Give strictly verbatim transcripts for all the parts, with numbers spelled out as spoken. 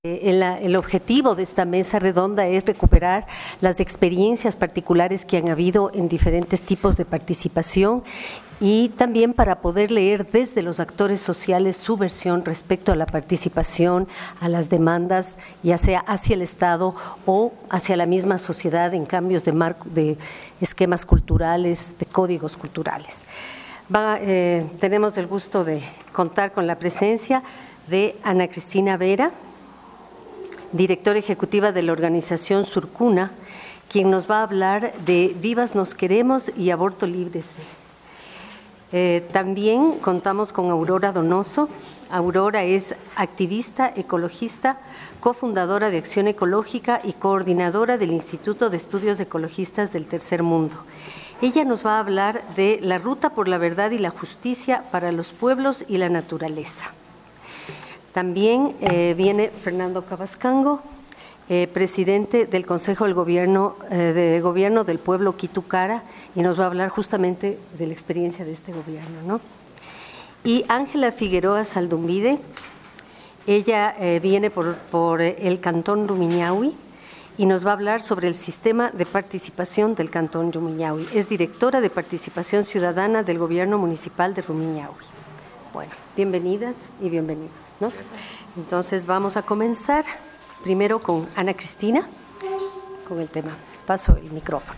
El, el objetivo de esta mesa redonda es recuperar las experiencias particulares que han habido en diferentes tipos de participación y también para poder leer desde los actores sociales su versión respecto a la participación, a las demandas, ya sea hacia el Estado o hacia la misma sociedad en cambios de, marco, de esquemas culturales, de códigos culturales. Va, eh, tenemos el gusto de contar con la presencia de Ana Cristina Vera, directora ejecutiva de la organización Surcuna, quien nos va a hablar de Vivas nos queremos y aborto libre. Eh, también contamos con Aurora Donoso. Aurora es activista, ecologista, cofundadora de Acción Ecológica y coordinadora del Instituto de Estudios Ecologistas del Tercer Mundo. Ella nos va a hablar de la ruta por la verdad y la justicia para los pueblos y la naturaleza. También eh, viene Fernando Cabascango, eh, presidente del Consejo del Gobierno, eh, de Gobierno del Pueblo Quitucara, y nos va a hablar justamente de la experiencia de este gobierno, ¿no? Y Ángela Figueroa Saldumbide, ella eh, viene por, por el Cantón Rumiñahui y nos va a hablar sobre el sistema de participación del Cantón Rumiñahui. Es directora de Participación Ciudadana del Gobierno Municipal de Rumiñahui. Bueno, bienvenidas y bienvenidos, ¿no? Entonces vamos a comenzar primero con Ana Cristina, con el tema. Paso el micrófono.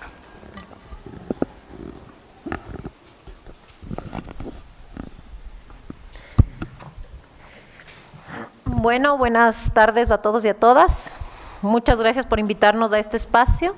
Bueno, buenas tardes a todos y a todas. Muchas gracias por invitarnos a este espacio.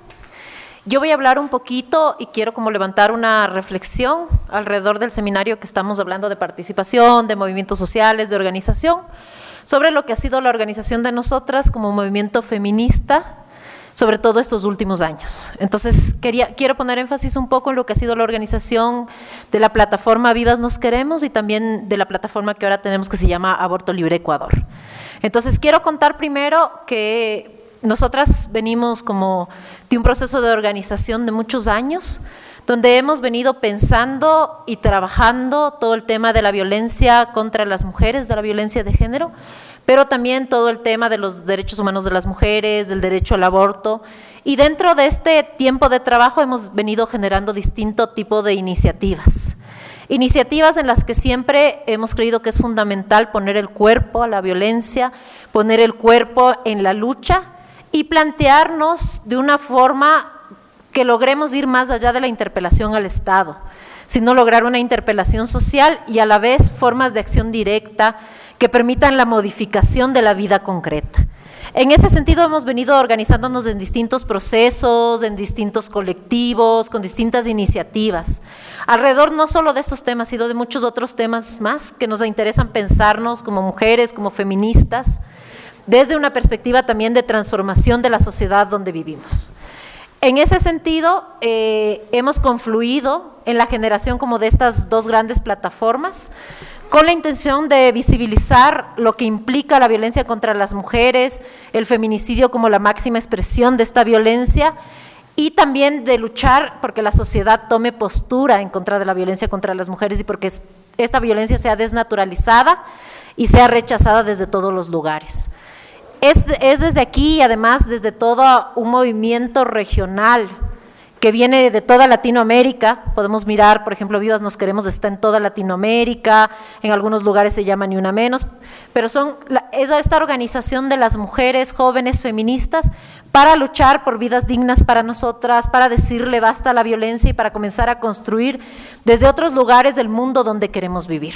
Yo voy a hablar un poquito y quiero como levantar una reflexión alrededor del seminario que estamos hablando de participación, de movimientos sociales, de organización, sobre lo que ha sido la organización de nosotras como movimiento feminista, sobre todo estos últimos años. Entonces, quería, quiero poner énfasis un poco en lo que ha sido la organización de la plataforma Vivas Nos Queremos y también de la plataforma que ahora tenemos que se llama Aborto Libre Ecuador. Entonces, quiero contar primero que nosotras venimos como de un proceso de organización de muchos años, donde hemos venido pensando y trabajando todo el tema de la violencia contra las mujeres, de la violencia de género, pero también todo el tema de los derechos humanos de las mujeres, del derecho al aborto. Y dentro de este tiempo de trabajo hemos venido generando distinto tipo de iniciativas. Iniciativas en las que siempre hemos creído que es fundamental poner el cuerpo a la violencia, poner el cuerpo en la lucha y plantearnos de una forma que logremos ir más allá de la interpelación al Estado, sino lograr una interpelación social y a la vez formas de acción directa que permitan la modificación de la vida concreta. En ese sentido hemos venido organizándonos en distintos procesos, en distintos colectivos, con distintas iniciativas, alrededor no solo de estos temas, sino de muchos otros temas más que nos interesan pensarnos como mujeres, como feministas, desde una perspectiva también de transformación de la sociedad donde vivimos. En ese sentido, eh, hemos confluido en la generación como de estas dos grandes plataformas, con la intención de visibilizar lo que implica la violencia contra las mujeres, el feminicidio como la máxima expresión de esta violencia, y también de luchar porque la sociedad tome postura en contra de la violencia contra las mujeres y porque esta violencia sea desnaturalizada y sea rechazada desde todos los lugares. Es, es desde aquí y además desde todo un movimiento regional que viene de toda Latinoamérica. Podemos mirar, por ejemplo, Vivas Nos Queremos está en toda Latinoamérica, en algunos lugares se llama Ni Una Menos, pero son, es esta organización de las mujeres jóvenes feministas para luchar por vidas dignas para nosotras, para decirle basta a la violencia y para comenzar a construir desde otros lugares del mundo donde queremos vivir.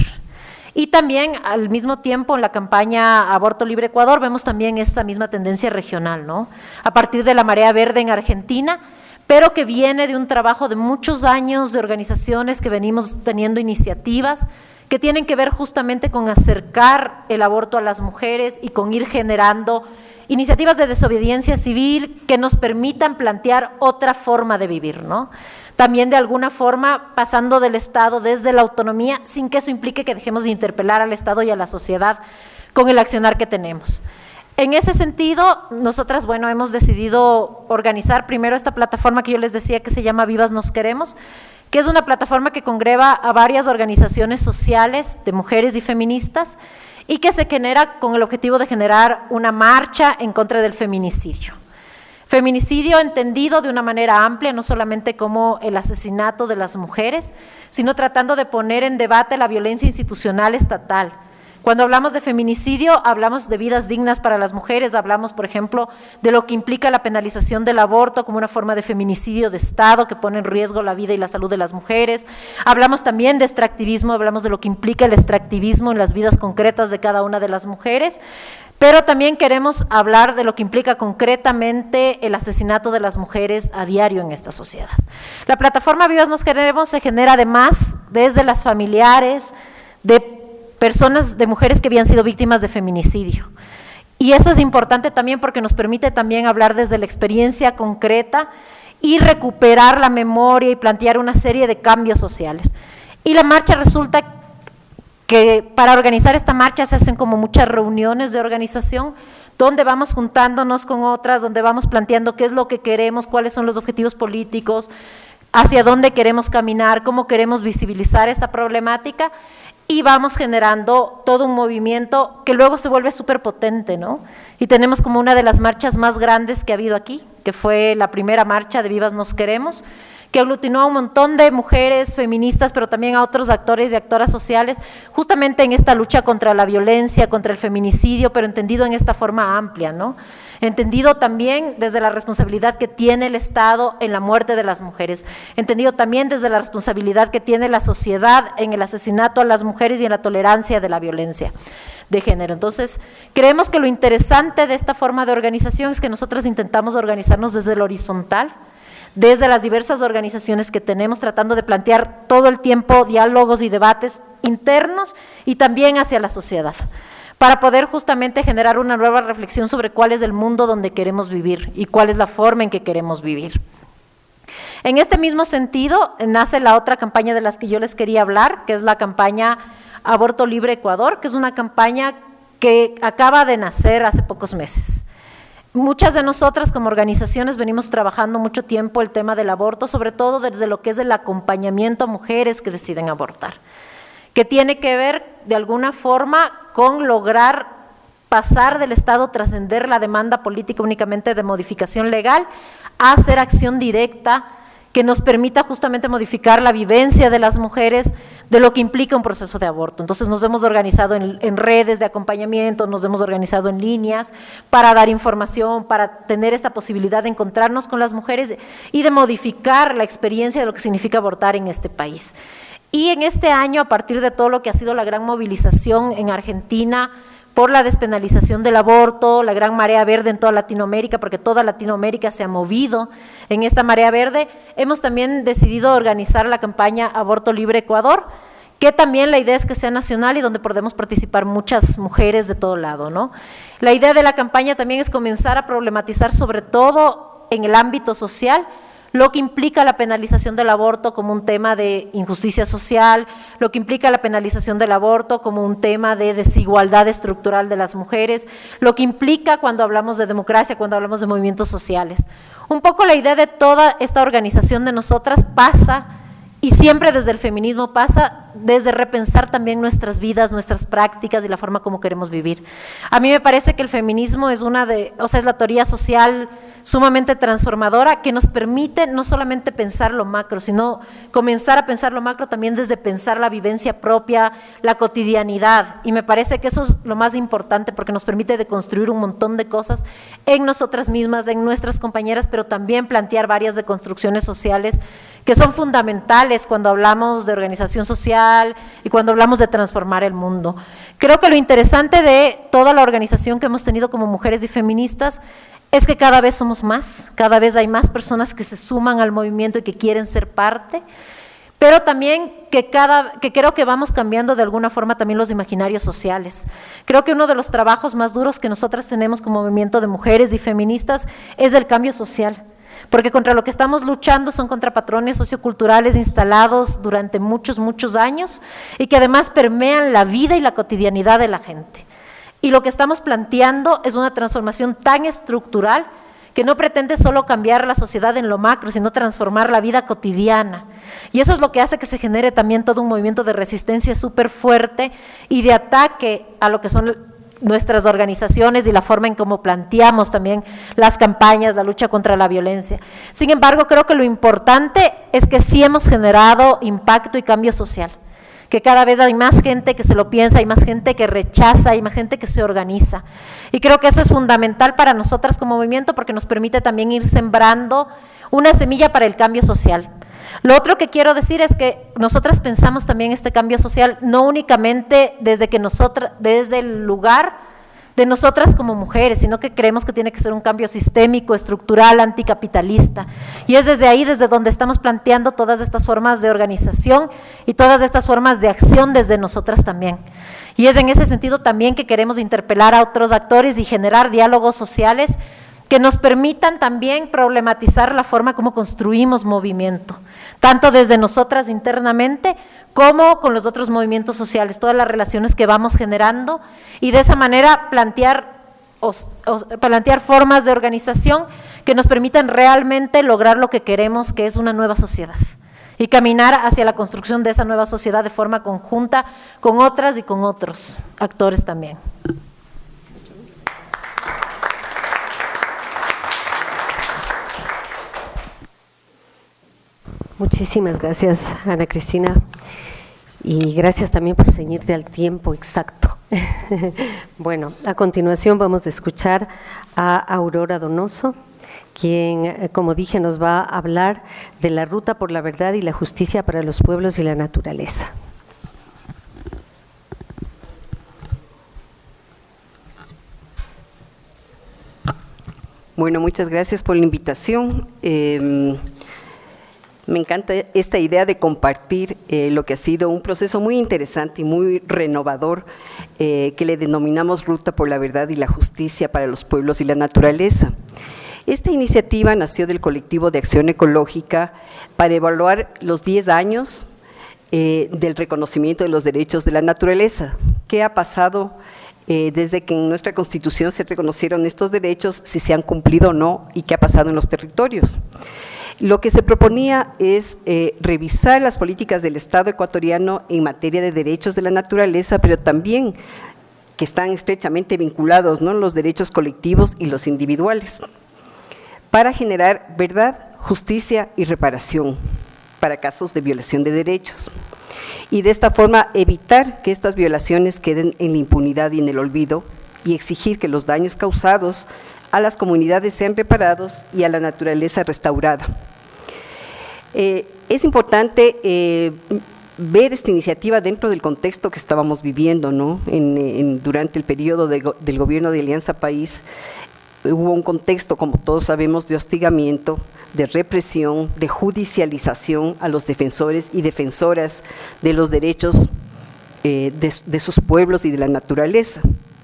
Y también al mismo tiempo en la campaña Aborto Libre Ecuador vemos también esta misma tendencia regional, ¿no? A partir de la Marea Verde en Argentina, pero que viene de un trabajo de muchos años de organizaciones que venimos teniendo iniciativas que tienen que ver justamente con acercar el aborto a las mujeres y con ir generando iniciativas de desobediencia civil que nos permitan plantear otra forma de vivir, ¿no? También de alguna forma pasando del Estado desde la autonomía, sin que eso implique que dejemos de interpelar al Estado y a la sociedad con el accionar que tenemos. En ese sentido, nosotras, bueno, hemos decidido organizar primero esta plataforma que yo les decía que se llama Vivas Nos Queremos, que es una plataforma que congrega a varias organizaciones sociales de mujeres y feministas y que se genera con el objetivo de generar una marcha en contra del feminicidio. Feminicidio entendido de una manera amplia, no solamente como el asesinato de las mujeres, sino tratando de poner en debate la violencia institucional estatal. Cuando hablamos de feminicidio, hablamos de vidas dignas para las mujeres, hablamos, por ejemplo, de lo que implica la penalización del aborto como una forma de feminicidio de Estado que pone en riesgo la vida y la salud de las mujeres. Hablamos también de extractivismo, hablamos de lo que implica el extractivismo en las vidas concretas de cada una de las mujeres, pero también queremos hablar de lo que implica concretamente el asesinato de las mujeres a diario en esta sociedad. La plataforma Vivas Nos Queremos se genera además desde las familiares de personas, de mujeres que habían sido víctimas de feminicidio. Y eso es importante también porque nos permite también hablar desde la experiencia concreta y recuperar la memoria y plantear una serie de cambios sociales. Y la marcha resulta que para organizar esta marcha se hacen como muchas reuniones de organización, donde vamos juntándonos con otras, donde vamos planteando qué es lo que queremos, cuáles son los objetivos políticos, hacia dónde queremos caminar, cómo queremos visibilizar esta problemática, y vamos generando todo un movimiento que luego se vuelve súper potente, ¿no? Y tenemos como una de las marchas más grandes que ha habido aquí, que fue la primera marcha de Vivas Nos Queremos, que aglutinó a un montón de mujeres feministas, pero también a otros actores y actoras sociales, justamente en esta lucha contra la violencia, contra el feminicidio, pero entendido en esta forma amplia, ¿no? Entendido también desde la responsabilidad que tiene el Estado en la muerte de las mujeres, entendido también desde la responsabilidad que tiene la sociedad en el asesinato a las mujeres y en la tolerancia de la violencia de género. Entonces, creemos que lo interesante de esta forma de organización es que nosotras intentamos organizarnos desde el horizontal, desde las diversas organizaciones que tenemos, tratando de plantear todo el tiempo diálogos y debates internos y también hacia la sociedad, para poder justamente generar una nueva reflexión sobre cuál es el mundo donde queremos vivir y cuál es la forma en que queremos vivir. En este mismo sentido, nace la otra campaña de las que yo les quería hablar, que es la campaña Aborto Libre Ecuador, que es una campaña que acaba de nacer hace pocos meses. Muchas de nosotras como organizaciones venimos trabajando mucho tiempo el tema del aborto, sobre todo desde lo que es el acompañamiento a mujeres que deciden abortar, que tiene que ver de alguna forma con lograr pasar del Estado, trascender la demanda política únicamente de modificación legal, a hacer acción directa que nos permita justamente modificar la vivencia de las mujeres de lo que implica un proceso de aborto. Entonces nos hemos organizado en, en redes de acompañamiento, nos hemos organizado en líneas para dar información, para tener esta posibilidad de encontrarnos con las mujeres y de modificar la experiencia de lo que significa abortar en este país. Y en este año, a partir de todo lo que ha sido la gran movilización en Argentina por la despenalización del aborto, la gran marea verde en toda Latinoamérica, porque toda Latinoamérica se ha movido en esta marea verde, hemos también decidido organizar la campaña Aborto Libre Ecuador, que también la idea es que sea nacional y donde podemos participar muchas mujeres de todo lado, ¿no? La idea de la campaña también es comenzar a problematizar, sobre todo en el ámbito social, lo que implica la penalización del aborto como un tema de injusticia social, lo que implica la penalización del aborto como un tema de desigualdad estructural de las mujeres, lo que implica cuando hablamos de democracia, cuando hablamos de movimientos sociales. Un poco la idea de toda esta organización de nosotras pasa, y siempre desde el feminismo pasa, desde repensar también nuestras vidas, nuestras prácticas y la forma como queremos vivir. A mí me parece que el feminismo es una de, o sea, es la teoría social sumamente transformadora que nos permite no solamente pensar lo macro, sino comenzar a pensar lo macro también desde pensar la vivencia propia, la cotidianidad, y me parece que eso es lo más importante porque nos permite deconstruir un montón de cosas en nosotras mismas, en nuestras compañeras, pero también plantear varias deconstrucciones sociales que son fundamentales cuando hablamos de organización social y cuando hablamos de transformar el mundo. Creo que lo interesante de toda la organización que hemos tenido como mujeres y feministas es que cada vez somos más, cada vez hay más personas que se suman al movimiento y que quieren ser parte, pero también que, cada, que creo que vamos cambiando de alguna forma también los imaginarios sociales. Creo que uno de los trabajos más duros que nosotras tenemos como movimiento de mujeres y feministas es el cambio social, porque contra lo que estamos luchando son contra patrones socioculturales instalados durante muchos, muchos años y que además permean la vida y la cotidianidad de la gente. Y lo que estamos planteando es una transformación tan estructural que no pretende solo cambiar la sociedad en lo macro, sino transformar la vida cotidiana. Y eso es lo que hace que se genere también todo un movimiento de resistencia súper fuerte y de ataque a lo que son nuestras organizaciones y la forma en cómo planteamos también las campañas, la lucha contra la violencia. Sin embargo, creo que lo importante es que sí hemos generado impacto y cambio social, que cada vez hay más gente que se lo piensa, hay más gente que rechaza, hay más gente que se organiza. Y creo que eso es fundamental para nosotras como movimiento porque nos permite también ir sembrando una semilla para el cambio social. Lo otro que quiero decir es que nosotras pensamos también este cambio social no únicamente desde que nosotras, desde el lugar de nosotras como mujeres, sino que creemos que tiene que ser un cambio sistémico, estructural, anticapitalista. Y es desde ahí, desde donde estamos planteando todas estas formas de organización y todas estas formas de acción desde nosotras también. Y es en ese sentido también que queremos interpelar a otros actores y generar diálogos sociales que nos permitan también problematizar la forma como construimos movimiento, tanto desde nosotras internamente como con los otros movimientos sociales, todas las relaciones que vamos generando y de esa manera plantear, os, os, plantear formas de organización que nos permitan realmente lograr lo que queremos, que es una nueva sociedad y caminar hacia la construcción de esa nueva sociedad de forma conjunta con otras y con otros actores también. Muchísimas gracias, Ana Cristina, y gracias también por ceñirte al tiempo exacto. Bueno, a continuación vamos a escuchar a Aurora Donoso, quien, como dije, nos va a hablar de la ruta por la verdad y la justicia para los pueblos y la naturaleza. Bueno, muchas gracias por la invitación. Eh, Me encanta esta idea de compartir eh, lo que ha sido un proceso muy interesante y muy renovador eh, que le denominamos Ruta por la Verdad y la Justicia para los Pueblos y la Naturaleza. Esta iniciativa nació del colectivo de acción ecológica para evaluar los diez años eh, del reconocimiento de los derechos de la naturaleza. ¿Qué ha pasado eh, desde que en nuestra Constitución se reconocieron estos derechos, si se han cumplido o no, y qué ha pasado en los territorios? Lo que se proponía es eh, revisar las políticas del Estado ecuatoriano en materia de derechos de la naturaleza, pero también que están estrechamente vinculados, ¿no?, los derechos colectivos y los individuales, para generar verdad, justicia y reparación para casos de violación de derechos. Y de esta forma evitar que estas violaciones queden en la impunidad y en el olvido y exigir que los daños causados a las comunidades sean reparados y a la naturaleza restaurada. Eh, es importante eh, ver esta iniciativa dentro del contexto que estábamos viviendo, ¿no? En, en, durante el periodo de, del gobierno de Alianza País, hubo un contexto, como todos sabemos, de hostigamiento, de represión, de judicialización a los defensores y defensoras de los derechos eh, de, de sus pueblos y de la naturaleza.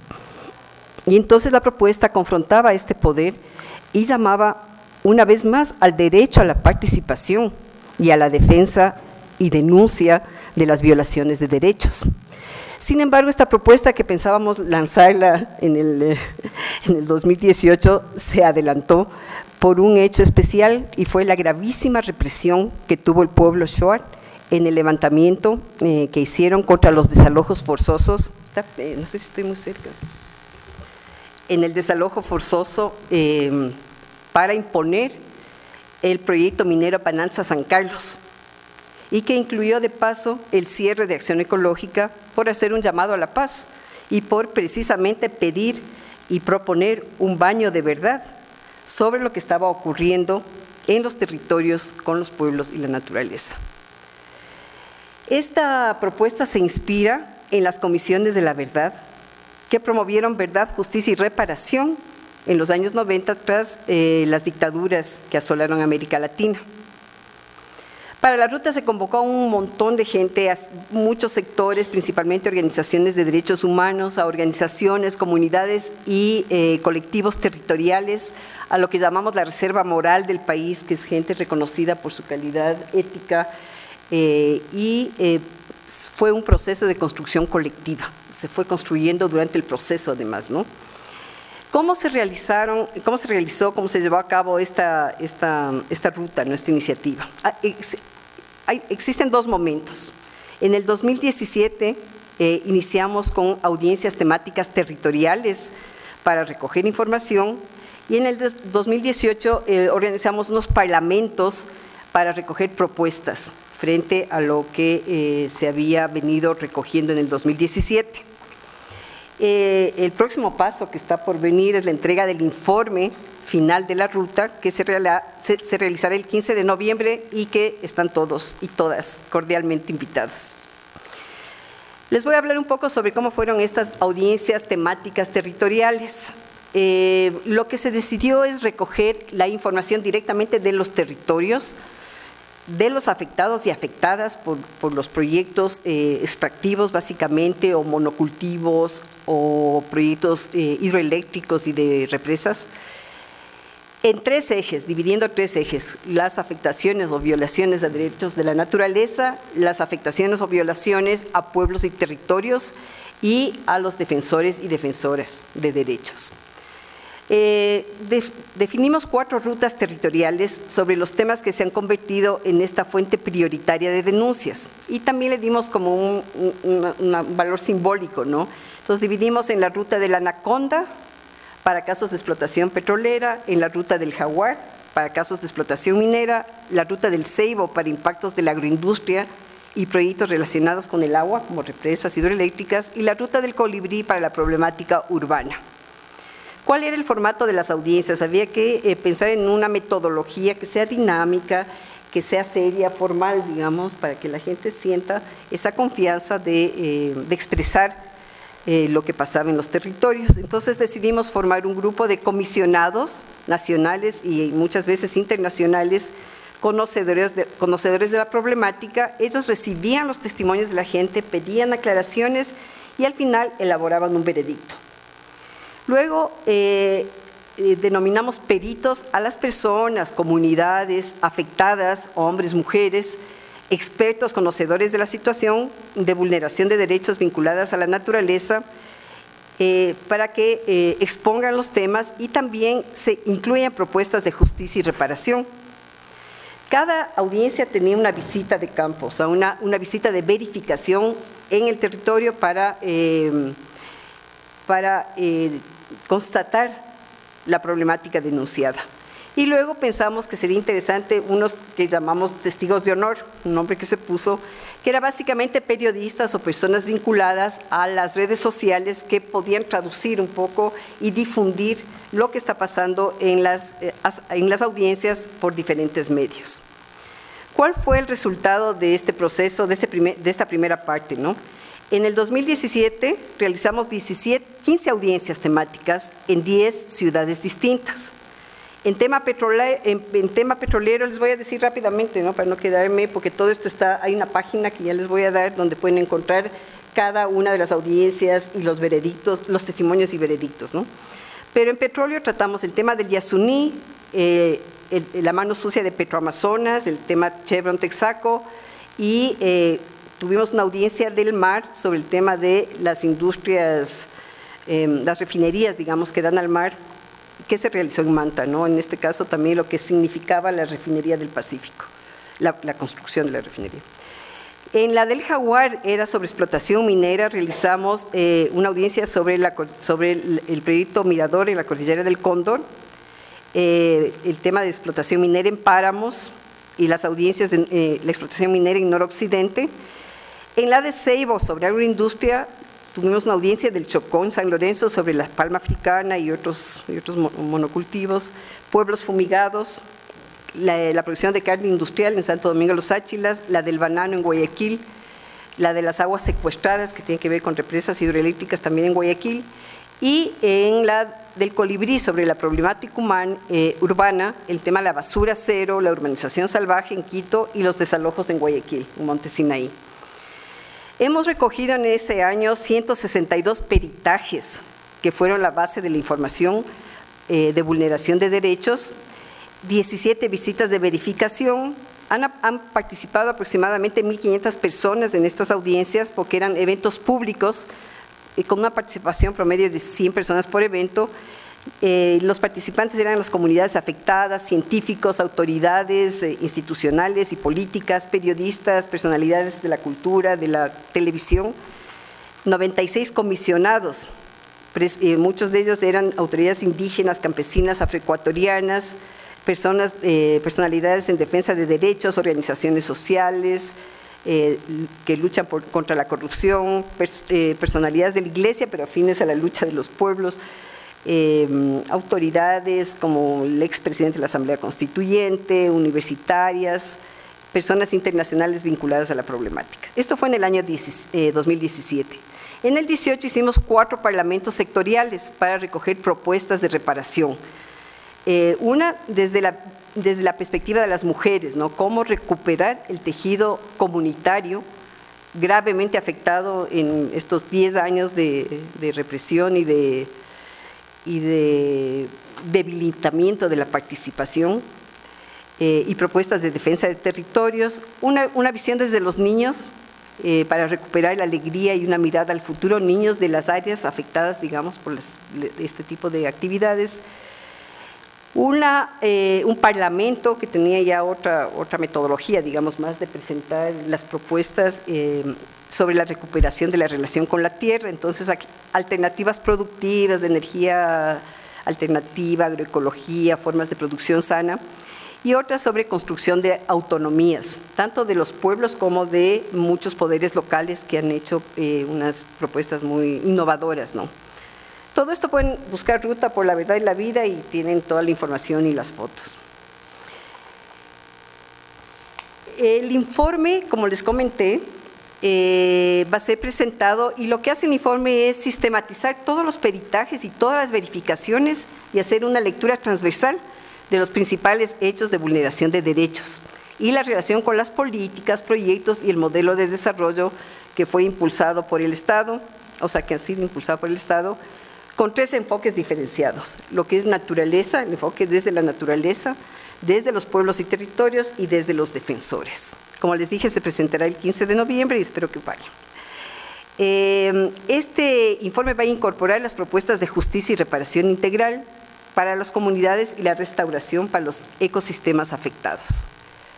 Y entonces la propuesta confrontaba este poder y llamaba una vez más al derecho a la participación y a la defensa y denuncia de las violaciones de derechos. Sin embargo, esta propuesta que pensábamos lanzarla en el, en el dos mil dieciocho se adelantó por un hecho especial y fue la gravísima represión que tuvo el pueblo Shuar en el levantamiento eh, que hicieron contra los desalojos forzosos. Está, eh, no sé si estoy muy cerca. En el desalojo forzoso eh, para imponer el proyecto minero Pananza San Carlos y que incluyó de paso el cierre de acción ecológica por hacer un llamado a la paz y por precisamente pedir y proponer un baño de verdad sobre lo que estaba ocurriendo en los territorios con los pueblos y la naturaleza. Esta propuesta se inspira en las comisiones de la verdad que promovieron verdad, justicia y reparación en los años noventa tras eh, las dictaduras que asolaron América Latina. Para la ruta se convocó a un montón de gente, a muchos sectores, principalmente organizaciones de derechos humanos, a organizaciones, comunidades y eh, colectivos territoriales, a lo que llamamos la reserva moral del país, que es gente reconocida por su calidad ética eh, y eh, fue un proceso de construcción colectiva, se fue construyendo durante el proceso además, ¿no? ¿Cómo se realizaron, cómo se realizó, cómo se llevó a cabo esta, esta, esta ruta, nuestra iniciativa? Hay, existen dos momentos. En el dos mil diecisiete eh, iniciamos con audiencias temáticas territoriales para recoger información y en el dos mil dieciocho eh, organizamos unos parlamentos para recoger propuestas frente a lo que eh, se había venido recogiendo en el dos mil diecisiete. Eh, el próximo paso que está por venir es la entrega del informe final de la ruta que se, reala, se, se realizará el quince de noviembre y que están todos y todas cordialmente invitadas. Les voy a hablar un poco sobre cómo fueron estas audiencias temáticas territoriales. Eh, lo que se decidió es recoger la información directamente de los territorios, de los afectados y afectadas por, por los proyectos eh, extractivos básicamente, o monocultivos, o proyectos eh, hidroeléctricos y de represas, en tres ejes, dividiendo tres ejes: las afectaciones o violaciones a derechos de la naturaleza, las afectaciones o violaciones a pueblos y territorios y a los defensores y defensoras de derechos. Eh, de, definimos cuatro rutas territoriales sobre los temas que se han convertido en esta fuente prioritaria de denuncias y también le dimos como un, un, un valor simbólico, ¿no? Entonces dividimos en la ruta de la Anaconda para casos de explotación petrolera, en la ruta del Jaguar para casos de explotación minera, la ruta del Ceibo para impactos de la agroindustria y proyectos relacionados con el agua como represas hidroeléctricas y la ruta del Colibrí para la problemática urbana. ¿Cuál era el formato de las audiencias? Había que eh, pensar en una metodología que sea dinámica, que sea seria, formal, digamos, para que la gente sienta esa confianza de, eh, de expresar eh, lo que pasaba en los territorios. Entonces decidimos formar un grupo de comisionados nacionales y muchas veces internacionales, conocedores de, conocedores de la problemática. Ellos recibían los testimonios de la gente, pedían aclaraciones y al final elaboraban un veredicto. Luego eh, eh, denominamos peritos a las personas, comunidades afectadas, hombres, mujeres, expertos, conocedores de la situación de vulneración de derechos vinculadas a la naturaleza, eh, para que eh, expongan los temas y también se incluyan propuestas de justicia y reparación. Cada audiencia tenía una visita de campo, o sea, una, una visita de verificación en el territorio para, eh, para eh, constatar la problemática denunciada. Y luego pensamos que sería interesante unos que llamamos testigos de honor, un nombre que se puso, que era básicamente periodistas o personas vinculadas a las redes sociales que podían traducir un poco y difundir lo que está pasando en las, en las audiencias por diferentes medios. ¿Cuál fue el resultado de este proceso, de, este primer, de esta primera parte, ¿no? En el dos mil diecisiete realizamos diecisiete, quince audiencias temáticas en diez ciudades distintas. En tema, petrolero, en, en tema petrolero les voy a decir rápidamente, ¿no? Para no quedarme, porque todo esto está, hay una página que ya les voy a dar donde pueden encontrar cada una de las audiencias y los veredictos, los testimonios y veredictos, ¿no? Pero en petróleo tratamos el tema del Yasuní, eh, el, la mano sucia de Petroamazonas, el tema Chevron Texaco y eh, tuvimos una audiencia del mar sobre el tema de las industrias, eh, las refinerías, digamos, que dan al mar, que se realizó en Manta, ¿no? En este caso también lo que significaba la refinería del Pacífico, la, la construcción de la refinería. En la del Jaguar era sobre explotación minera, realizamos eh, una audiencia sobre, la, sobre el, el proyecto Mirador en la cordillera del Cóndor, eh, el tema de explotación minera en páramos y las audiencias de eh, la explotación minera en noroccidente. En la de Ceibo, sobre agroindustria, tuvimos una audiencia del Chocó en San Lorenzo sobre la palma africana y otros, y otros monocultivos, pueblos fumigados, la, la producción de carne industrial en Santo Domingo de los Áchilas, la del banano en Guayaquil, la de las aguas secuestradas que tiene que ver con represas hidroeléctricas también en Guayaquil, y en la del Colibrí sobre la problemática humana, eh, urbana, el tema de la basura cero, la urbanización salvaje en Quito y los desalojos en Guayaquil, en Monte Sinaí. Hemos recogido en ese año ciento sesenta y dos peritajes que fueron la base de la información eh, de vulneración de derechos, diecisiete visitas de verificación, han, han participado aproximadamente mil quinientas personas en estas audiencias porque eran eventos públicos y con una participación promedio de cien personas por evento, Eh, los participantes eran las comunidades afectadas, científicos, autoridades eh, institucionales y políticas, periodistas, personalidades de la cultura, de la televisión, noventa y seis comisionados, pres, eh, muchos de ellos eran autoridades indígenas, campesinas, afroecuatorianas, personas, eh, personalidades en defensa de derechos, organizaciones sociales, eh, que luchan por, contra la corrupción, pers, eh, personalidades de la iglesia, pero afines a la lucha de los pueblos, Eh, autoridades como el expresidente de la Asamblea Constituyente, universitarias, personas internacionales vinculadas a la problemática. Esto fue en el año dos mil diecisiete. En el dieciocho hicimos cuatro parlamentos sectoriales para recoger propuestas de reparación. Eh, una desde la, desde la perspectiva de las mujeres, ¿no? Cómo recuperar el tejido comunitario gravemente afectado en estos diez años de, de represión y de y de debilitamiento de la participación, eh, y propuestas de defensa de territorios, una, una visión desde los niños eh, para recuperar la alegría y una mirada al futuro, niños de las áreas afectadas, digamos, por las, este tipo de actividades, una, eh, un parlamento que tenía ya otra, otra metodología, digamos, más de presentar las propuestas eh, sobre la recuperación de la relación con la tierra, entonces alternativas productivas de energía alternativa, agroecología, formas de producción sana, y otras sobre construcción de autonomías, tanto de los pueblos como de muchos poderes locales que han hecho eh, unas propuestas muy innovadoras, ¿no? Todo esto pueden buscar Ruta por la Verdad y la Vida y tienen toda la información y las fotos. El informe, como les comenté, Eh, va a ser presentado y lo que hace el informe es sistematizar todos los peritajes y todas las verificaciones y hacer una lectura transversal de los principales hechos de vulneración de derechos y la relación con las políticas, proyectos y el modelo de desarrollo que fue impulsado por el Estado, o sea, que ha sido impulsado por el Estado, con tres enfoques diferenciados, lo que es naturaleza, el enfoque desde la naturaleza, desde los pueblos y territorios y desde los defensores. Como les dije, se presentará el quince de noviembre y espero que vayan. Este informe va a incorporar las propuestas de justicia y reparación integral para las comunidades y la restauración para los ecosistemas afectados.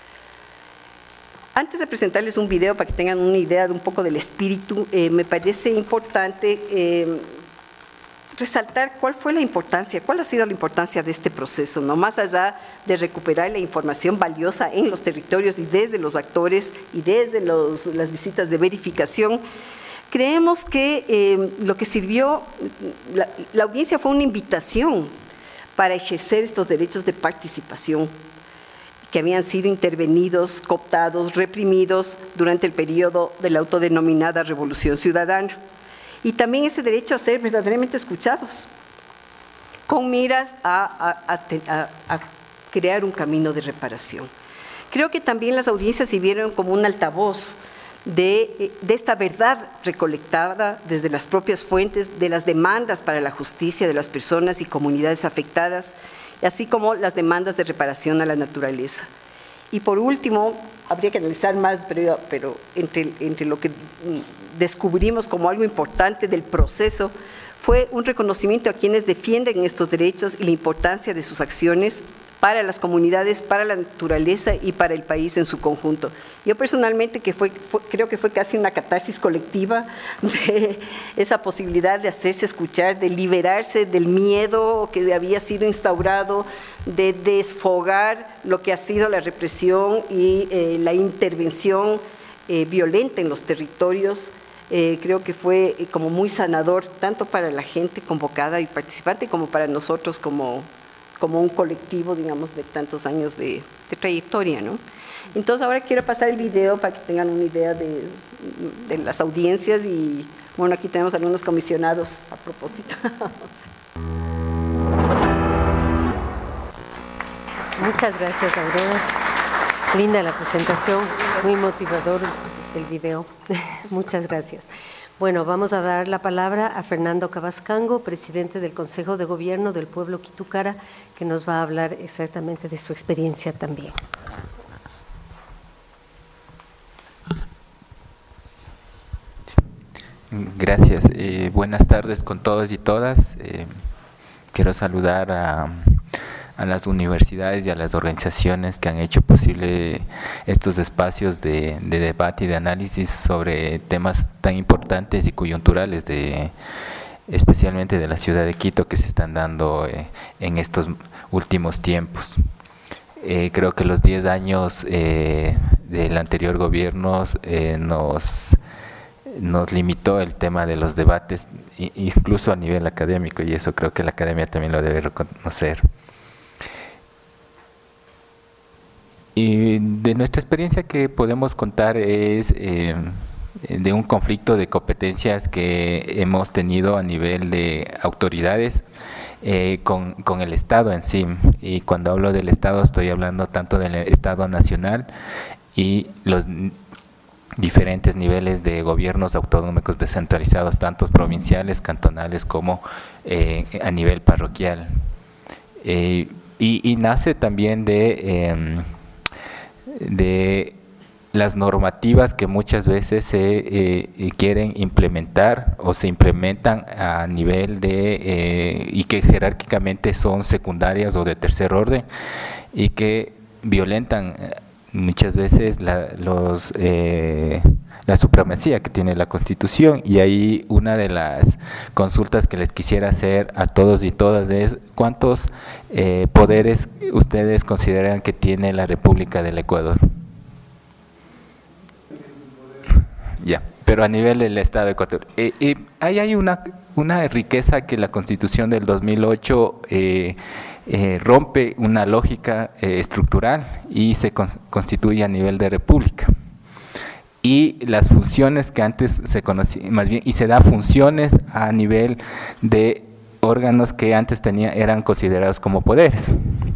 Antes de presentarles un video para que tengan una idea de un poco del espíritu, eh, me parece importante eh, resaltar cuál fue la importancia, cuál ha sido la importancia de este proceso, no más allá de recuperar la información valiosa en los territorios y desde los actores y desde los, las visitas de verificación. Creemos que eh, lo que sirvió, la, la audiencia fue una invitación para ejercer estos derechos de participación que habían sido intervenidos, cooptados, reprimidos durante el periodo de la autodenominada Revolución Ciudadana. Y también ese derecho a ser verdaderamente escuchados, con miras a, a, a, a crear un camino de reparación. Creo que también las audiencias se vieron como un altavoz de, de esta verdad recolectada desde las propias fuentes, de las demandas para la justicia de las personas y comunidades afectadas, así como las demandas de reparación a la naturaleza. Y por último, habría que analizar más, pero, pero entre, entre lo que descubrimos como algo importante del proceso fue un reconocimiento a quienes defienden estos derechos y la importancia de sus acciones para las comunidades, para la naturaleza y para el país en su conjunto. Yo personalmente que fue, fue, creo que fue casi una catarsis colectiva de esa posibilidad de hacerse escuchar, de liberarse del miedo que había sido instaurado, de desfogar lo que ha sido la represión y eh, la intervención eh, violenta en los territorios. Eh, creo que fue eh, como muy sanador, tanto para la gente convocada y participante como para nosotros como como un colectivo, digamos, de tantos años de, de trayectoria, ¿no? Entonces, ahora quiero pasar el video para que tengan una idea de, de las audiencias y, bueno, aquí tenemos algunos comisionados a propósito. Muchas gracias, Aurora. Linda la presentación, muy motivador el video. Muchas gracias. Bueno, vamos a dar la palabra a Fernando Cabascango, presidente del Consejo de Gobierno del Pueblo Quitucara, que nos va a hablar exactamente de su experiencia también. Gracias. Eh, buenas tardes con todos y todas. Eh, quiero saludar a, a las universidades y a las organizaciones que han hecho posible estos espacios de, de debate y de análisis sobre temas tan importantes y coyunturales, de, especialmente de la ciudad de Quito, que se están dando eh, en estos últimos tiempos. Eh, creo que los diez años eh, del anterior gobierno eh, nos, nos limitó el tema de los debates, incluso a nivel académico, y eso creo que la academia también lo debe reconocer. Y de nuestra experiencia que podemos contar es eh, de un conflicto de competencias que hemos tenido a nivel de autoridades eh, con, con el Estado en sí. Y cuando hablo del Estado estoy hablando tanto del Estado nacional y los diferentes niveles de gobiernos autonómicos descentralizados, tanto provinciales, cantonales como eh, a nivel parroquial. Eh, y, y nace también de... Eh, de las normativas que muchas veces se eh, quieren implementar o se implementan a nivel de eh, y que jerárquicamente son secundarias o de tercer orden y que violentan muchas veces la, los, eh, la supremacía que tiene la Constitución. Y ahí una de las consultas que les quisiera hacer a todos y todas es: ¿cuántos eh, poderes ustedes consideran que tiene la República del Ecuador? Ya, pero a nivel del Estado de Ecuador. Eh, eh, ahí hay una, una riqueza que la Constitución del dos mil ocho eh, eh, rompe una lógica eh, estructural y se con, constituye a nivel de república. Y las funciones que antes se conocían, más bien, y se da funciones a nivel de órganos que antes tenía, eran considerados como poderes.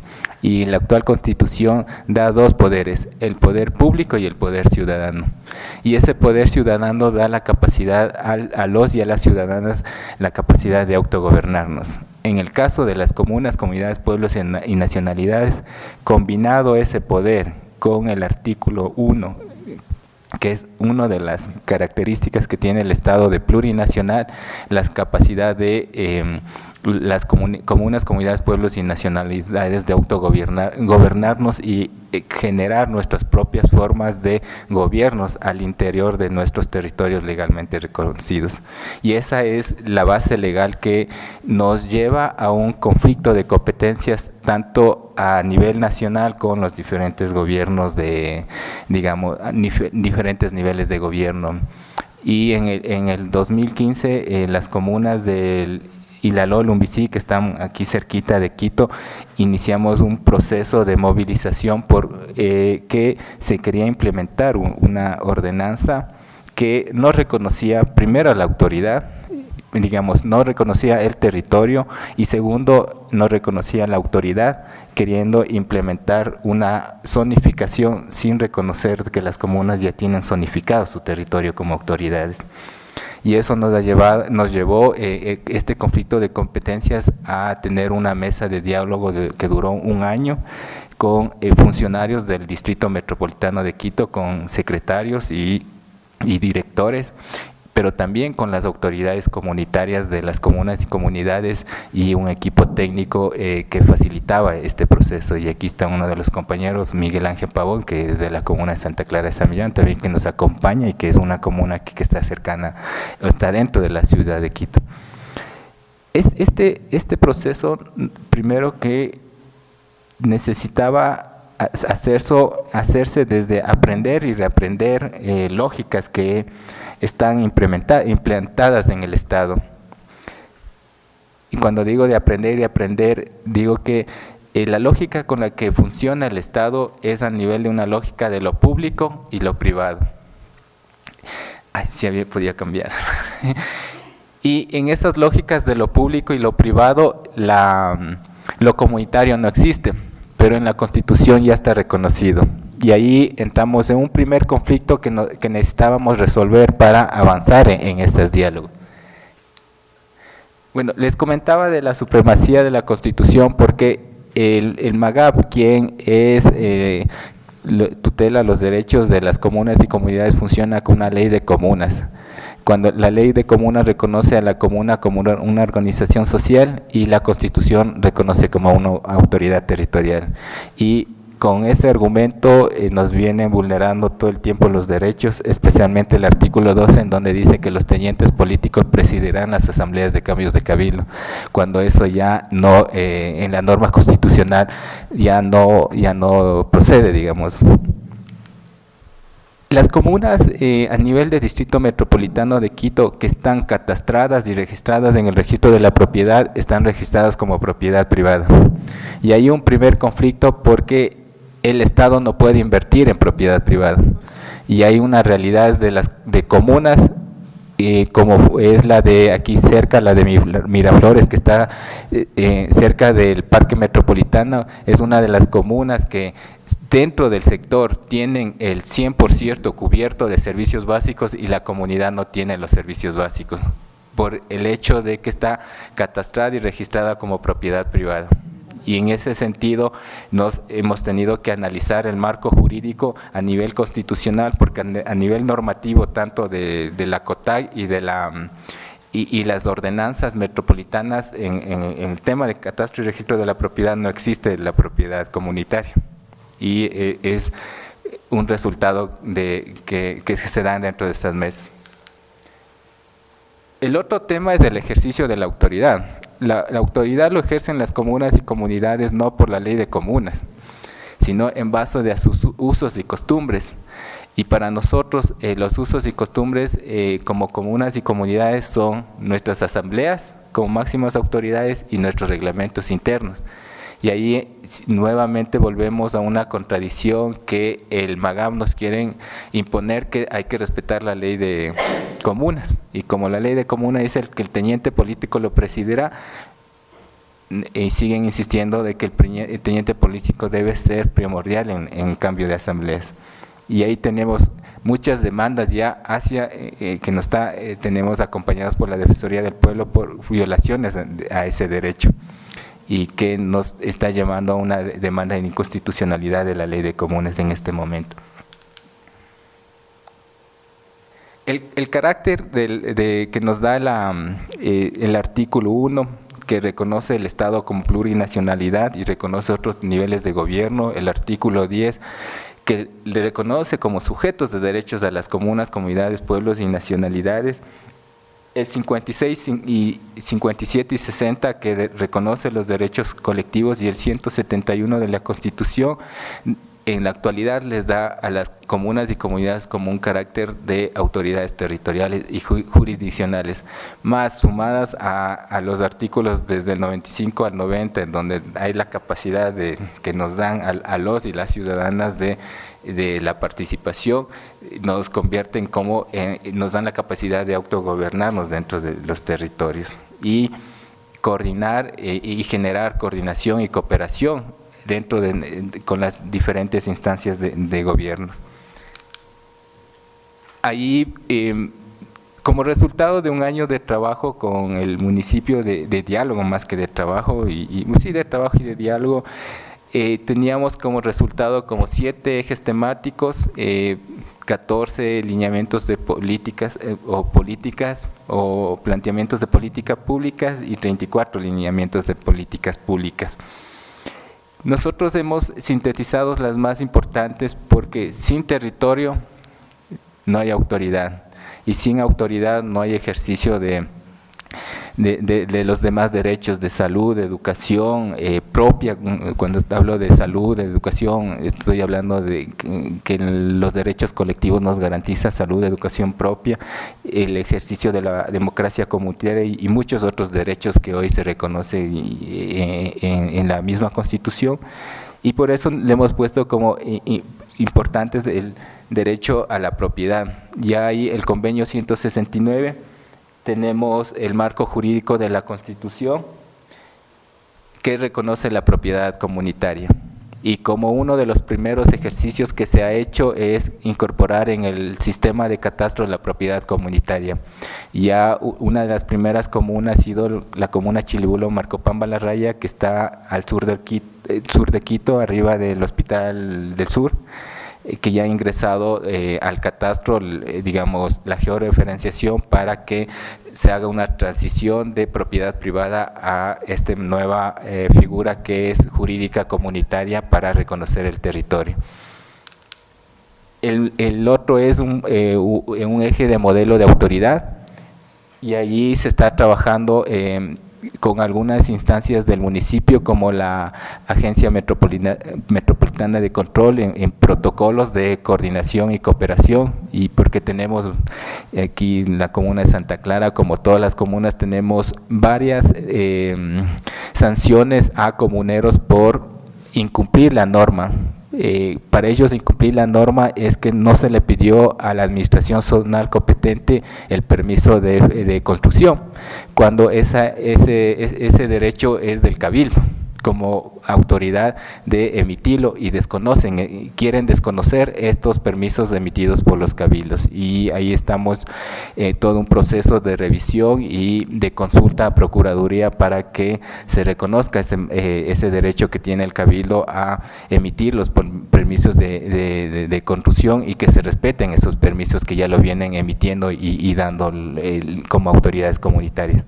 Y la actual Constitución da dos poderes, el poder público y el poder ciudadano. Y ese poder ciudadano da la capacidad al, a los y a las ciudadanas, la capacidad de autogobernarnos. En el caso de las comunas, comunidades, pueblos y nacionalidades, combinado ese poder con el artículo uno, que es una de las características que tiene el Estado de plurinacional, la capacidad de eh, las comunas, comunidades, pueblos y nacionalidades de autogobernar, gobernarnos y eh, generar nuestras propias formas de gobiernos al interior de nuestros territorios legalmente reconocidos. Y esa es la base legal que nos lleva a un conflicto de competencias tanto a nivel nacional con los diferentes gobiernos de, digamos, diferentes niveles de gobierno. Y en el, en el dos mil quince eh, las comunas del Ilaló, Lumbicí, que están aquí cerquita de Quito, iniciamos un proceso de movilización por eh, que se quería implementar un, una ordenanza que no reconocía primero a la autoridad, digamos, no reconocía el territorio, y segundo, no reconocía la autoridad, queriendo implementar una zonificación sin reconocer que las comunas ya tienen zonificado su territorio como autoridades. Y eso nos, ha llevado, nos llevó eh, este conflicto de competencias a tener una mesa de diálogo de, que duró un año con eh, funcionarios del Distrito Metropolitano de Quito, con secretarios y, y directores, pero también con las autoridades comunitarias de las comunas y comunidades y un equipo técnico eh, que facilitaba este proceso. Y aquí está uno de los compañeros, Miguel Ángel Pavón, que es de la comuna de Santa Clara de San Millán, también, que nos acompaña y que es una comuna que, que está cercana, está dentro de la ciudad de Quito. Es este, este proceso, primero, que necesitaba hacerse, hacerse desde aprender y reaprender eh, lógicas que están implementadas en el Estado. Y cuando digo de aprender y aprender, digo que eh, la lógica con la que funciona el Estado es a nivel de una lógica de lo público y lo privado. Ay, sí había podido cambiar. Y en esas lógicas de lo público y lo privado, la, lo comunitario no existe, pero en la Constitución ya está reconocido. Y ahí entramos en un primer conflicto que, no, que necesitábamos resolver para avanzar en, en estos diálogos. Bueno, les comentaba de la supremacía de la Constitución porque el, el MAGAP, quien es eh, tutela los derechos de las comunas y comunidades, funciona con una ley de comunas cuando la ley de comunas reconoce a la comuna como una, una organización social y la Constitución reconoce como una autoridad territorial. Y con ese argumento eh, nos vienen vulnerando todo el tiempo los derechos, especialmente el artículo doce, en donde dice que los tenientes políticos presidirán las asambleas de cambios de cabildo, cuando eso ya no, eh, en la norma constitucional, ya no, ya no procede, digamos. Las comunas eh, a nivel de Distrito Metropolitano de Quito que están catastradas y registradas en el registro de la propiedad, están registradas como propiedad privada. Y hay un primer conflicto porque el Estado no puede invertir en propiedad privada. Y hay una realidad de las de comunas, eh, como es la de aquí cerca, la de Miraflores, que está eh, cerca del Parque Metropolitano, es una de las comunas que dentro del sector tienen el cien por ciento cubierto de servicios básicos y la comunidad no tiene los servicios básicos, por el hecho de que está catastrada y registrada como propiedad privada. Y en ese sentido nos hemos tenido que analizar el marco jurídico a nivel constitucional, porque a nivel normativo tanto de, de la COTAG y de la y, y las ordenanzas metropolitanas en, en, en el tema de catastro y registro de la propiedad no existe la propiedad comunitaria, y eh, es un resultado de que, que se dan dentro de estas mesas. El otro tema es el ejercicio de la autoridad. La, la autoridad lo ejercen las comunas y comunidades no por la ley de comunas, sino en base a sus usos y costumbres. Y para nosotros eh, los usos y costumbres eh, como comunas y comunidades son nuestras asambleas como máximas autoridades y nuestros reglamentos internos. Y ahí nuevamente volvemos a una contradicción que el MAGAM nos quieren imponer, que hay que respetar la ley de comunas. Y como la ley de comunas dice que el teniente político lo presidirá, y siguen insistiendo de que el, el teniente político debe ser primordial en, en cambio de asambleas. Y ahí tenemos muchas demandas ya hacia eh, que nos está, eh, tenemos acompañados por la Defensoría del Pueblo por violaciones a, a ese derecho, y que nos está llevando a una demanda de inconstitucionalidad de la ley de comunas en este momento. El, el carácter del, de, que nos da la, eh, el artículo uno, que reconoce el Estado como plurinacionalidad y reconoce otros niveles de gobierno, el artículo diez, que le reconoce como sujetos de derechos a las comunas, comunidades, pueblos y nacionalidades, el cincuenta y seis y cincuenta y siete y sesenta que de, reconoce los derechos colectivos, y el ciento setenta y uno de la Constitución en la actualidad les da a las comunas y comunidades como un carácter de autoridades territoriales y ju jurisdiccionales, más sumadas a, a los artículos desde el noventa y cinco al noventa, en donde hay la capacidad de, que nos dan a, a los y las ciudadanas de de la participación, nos convierten como, eh, nos dan la capacidad de autogobernarnos dentro de los territorios y coordinar eh, y generar coordinación y cooperación dentro de, de con las diferentes instancias de, de gobiernos. Ahí, eh, como resultado de un año de trabajo con el municipio, de, de diálogo más que de trabajo, y, y sí de trabajo y de diálogo, Eh, teníamos como resultado como siete ejes temáticos, eh, catorce lineamientos de políticas eh, o políticas o planteamientos de políticas públicas y treinta y cuatro lineamientos de políticas públicas. Nosotros hemos sintetizado las más importantes porque sin territorio no hay autoridad, y sin autoridad no hay ejercicio de De, de, de los demás derechos de salud, de educación eh, propia. Cuando hablo de salud, de educación, estoy hablando de que, que los derechos colectivos nos garantiza salud, educación propia, el ejercicio de la democracia comunitaria y, y muchos otros derechos que hoy se reconocen en, en, en la misma Constitución, y por eso le hemos puesto como eh, importantes el derecho a la propiedad. Ya hay el convenio ciento sesenta y nueve, tenemos el marco jurídico de la Constitución que reconoce la propiedad comunitaria, y como uno de los primeros ejercicios que se ha hecho es incorporar en el sistema de catastro la propiedad comunitaria. Ya una de las primeras comunas ha sido la comuna Chilibulo Marcopamba La Raya, que está al sur, del Quito, sur de Quito, arriba del Hospital del Sur. eh, que ya ha ingresado eh, al catastro, eh, digamos, la georreferenciación para que se haga una transición de propiedad privada a esta nueva eh, figura que es jurídica comunitaria para reconocer el territorio. El, el otro es un, eh, un eje de modelo de autoridad, y allí se está trabajando eh, con algunas instancias del municipio como la Agencia Metropolitana, Metropolitana de Control en, en protocolos de coordinación y cooperación, y porque tenemos aquí en la comuna de Santa Clara, como todas las comunas, tenemos varias eh, sanciones a comuneros por incumplir la norma. Eh, para ellos incumplir la norma es que no se le pidió a la administración zonal competente el permiso de, de construcción, cuando esa, ese, ese derecho es del cabildo como autoridad de emitirlo, y desconocen, eh, quieren desconocer estos permisos emitidos por los cabildos, y ahí estamos en eh, todo un proceso de revisión y de consulta a Procuraduría para que se reconozca ese, eh, ese derecho que tiene el cabildo a emitir los permisos de, de, de, de construcción, y que se respeten esos permisos que ya lo vienen emitiendo y, y dando el, como autoridades comunitarias.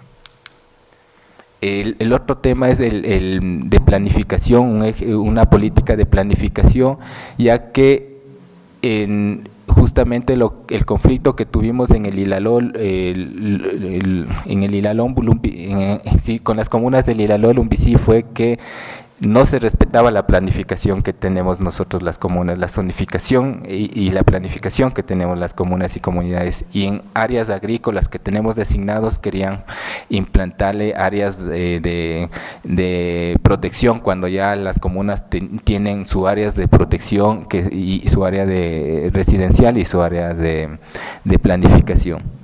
El, el otro tema es el, el de planificación, un eje, una política de planificación, ya que en, justamente lo, el conflicto que tuvimos en el Ilalol, el, el, en el Ilalol, en, sí, con las comunas del Ilalol, Lumbicí, fue que no se respetaba la planificación que tenemos nosotros las comunas, la zonificación y, y la planificación que tenemos las comunas y comunidades, y en áreas agrícolas que tenemos designados querían implantarle áreas de, de, de protección, cuando ya las comunas te, tienen sus áreas de protección que, y su área de residencial y su área de, de planificación.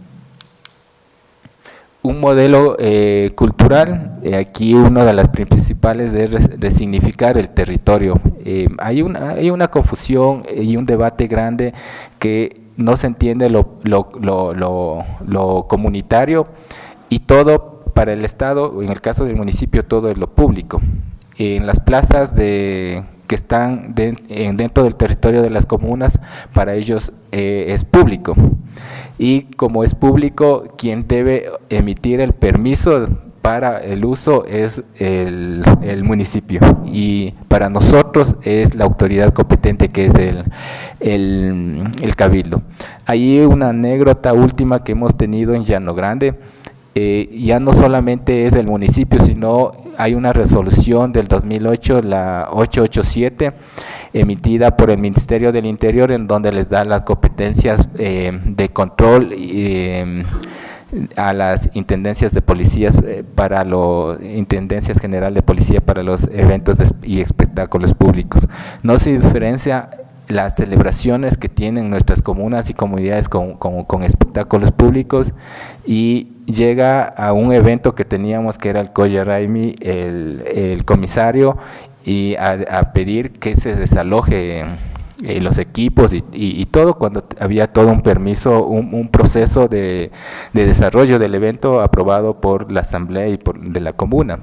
Un modelo eh, cultural, eh, aquí una de las principales es resignificar el territorio. Eh, hay, una, hay una confusión y un debate grande que no se entiende lo, lo, lo, lo, lo comunitario, y todo para el Estado, en el caso del municipio, todo es lo público. En las plazas de que están de, en, dentro del territorio de las comunas, para ellos eh, es público. Y como es público, quien debe emitir el permiso para el uso es el, el municipio, y para nosotros es la autoridad competente, que es el, el, el cabildo. Hay una anécdota última que hemos tenido en Llano Grande. Eh, ya no solamente es el municipio, sino hay una resolución del dos mil ocho, la ochocientos ochenta y siete, emitida por el Ministerio del Interior, en donde les da las competencias eh, de control eh, a las intendencias de policías, eh, para los Intendencias General de Policía para los eventos de, y espectáculos públicos. No se diferencia las celebraciones que tienen nuestras comunas y comunidades con, con, con espectáculos públicos, y llega a un evento que teníamos, que era el Colla Raimi, el, el comisario, y a, a pedir que se desaloje eh, los equipos y, y, y todo, cuando había todo un permiso, un, un proceso de, de desarrollo del evento aprobado por la asamblea y por, de la comuna.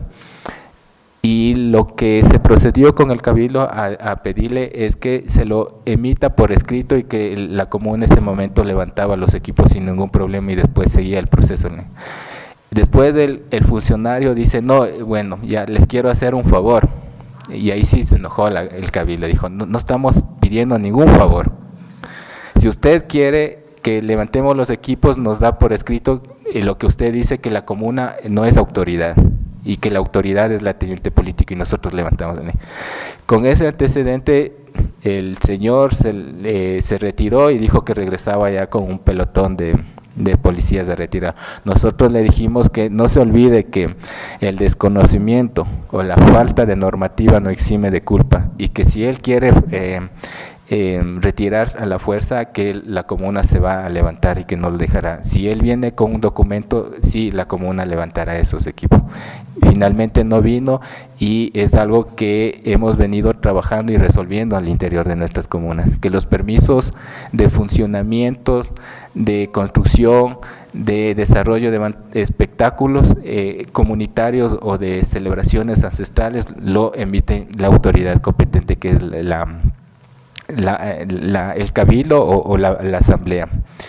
Y lo que se procedió con el cabildo a, a pedirle es que se lo emita por escrito, y que la comuna en ese momento levantaba los equipos sin ningún problema, y después seguía el proceso. Después del, el funcionario dice, no, bueno, ya les quiero hacer un favor. Y ahí sí se enojó la, el cabildo, dijo, no, no estamos pidiendo ningún favor. Si usted quiere que levantemos los equipos, nos da por escrito lo que usted dice, que la comuna no es autoridad, y que la autoridad es la teniente político, y nosotros levantamos. Con ese antecedente, el señor se, eh, se retiró y dijo que regresaba ya con un pelotón de, de policías de retirada. Nosotros le dijimos que no se olvide que el desconocimiento o la falta de normativa no exime de culpa, y que si él quiere eh, Eh, retirar a la fuerza, que la comuna se va a levantar y que no lo dejará. Si él viene con un documento, sí, la comuna levantará esos equipos. Finalmente no vino, y es algo que hemos venido trabajando y resolviendo al interior de nuestras comunas, que los permisos de funcionamiento, de construcción, de desarrollo de espectáculos eh, comunitarios o de celebraciones ancestrales lo emite la autoridad competente, que es la la, la, el cabildo o, o la, la asamblea.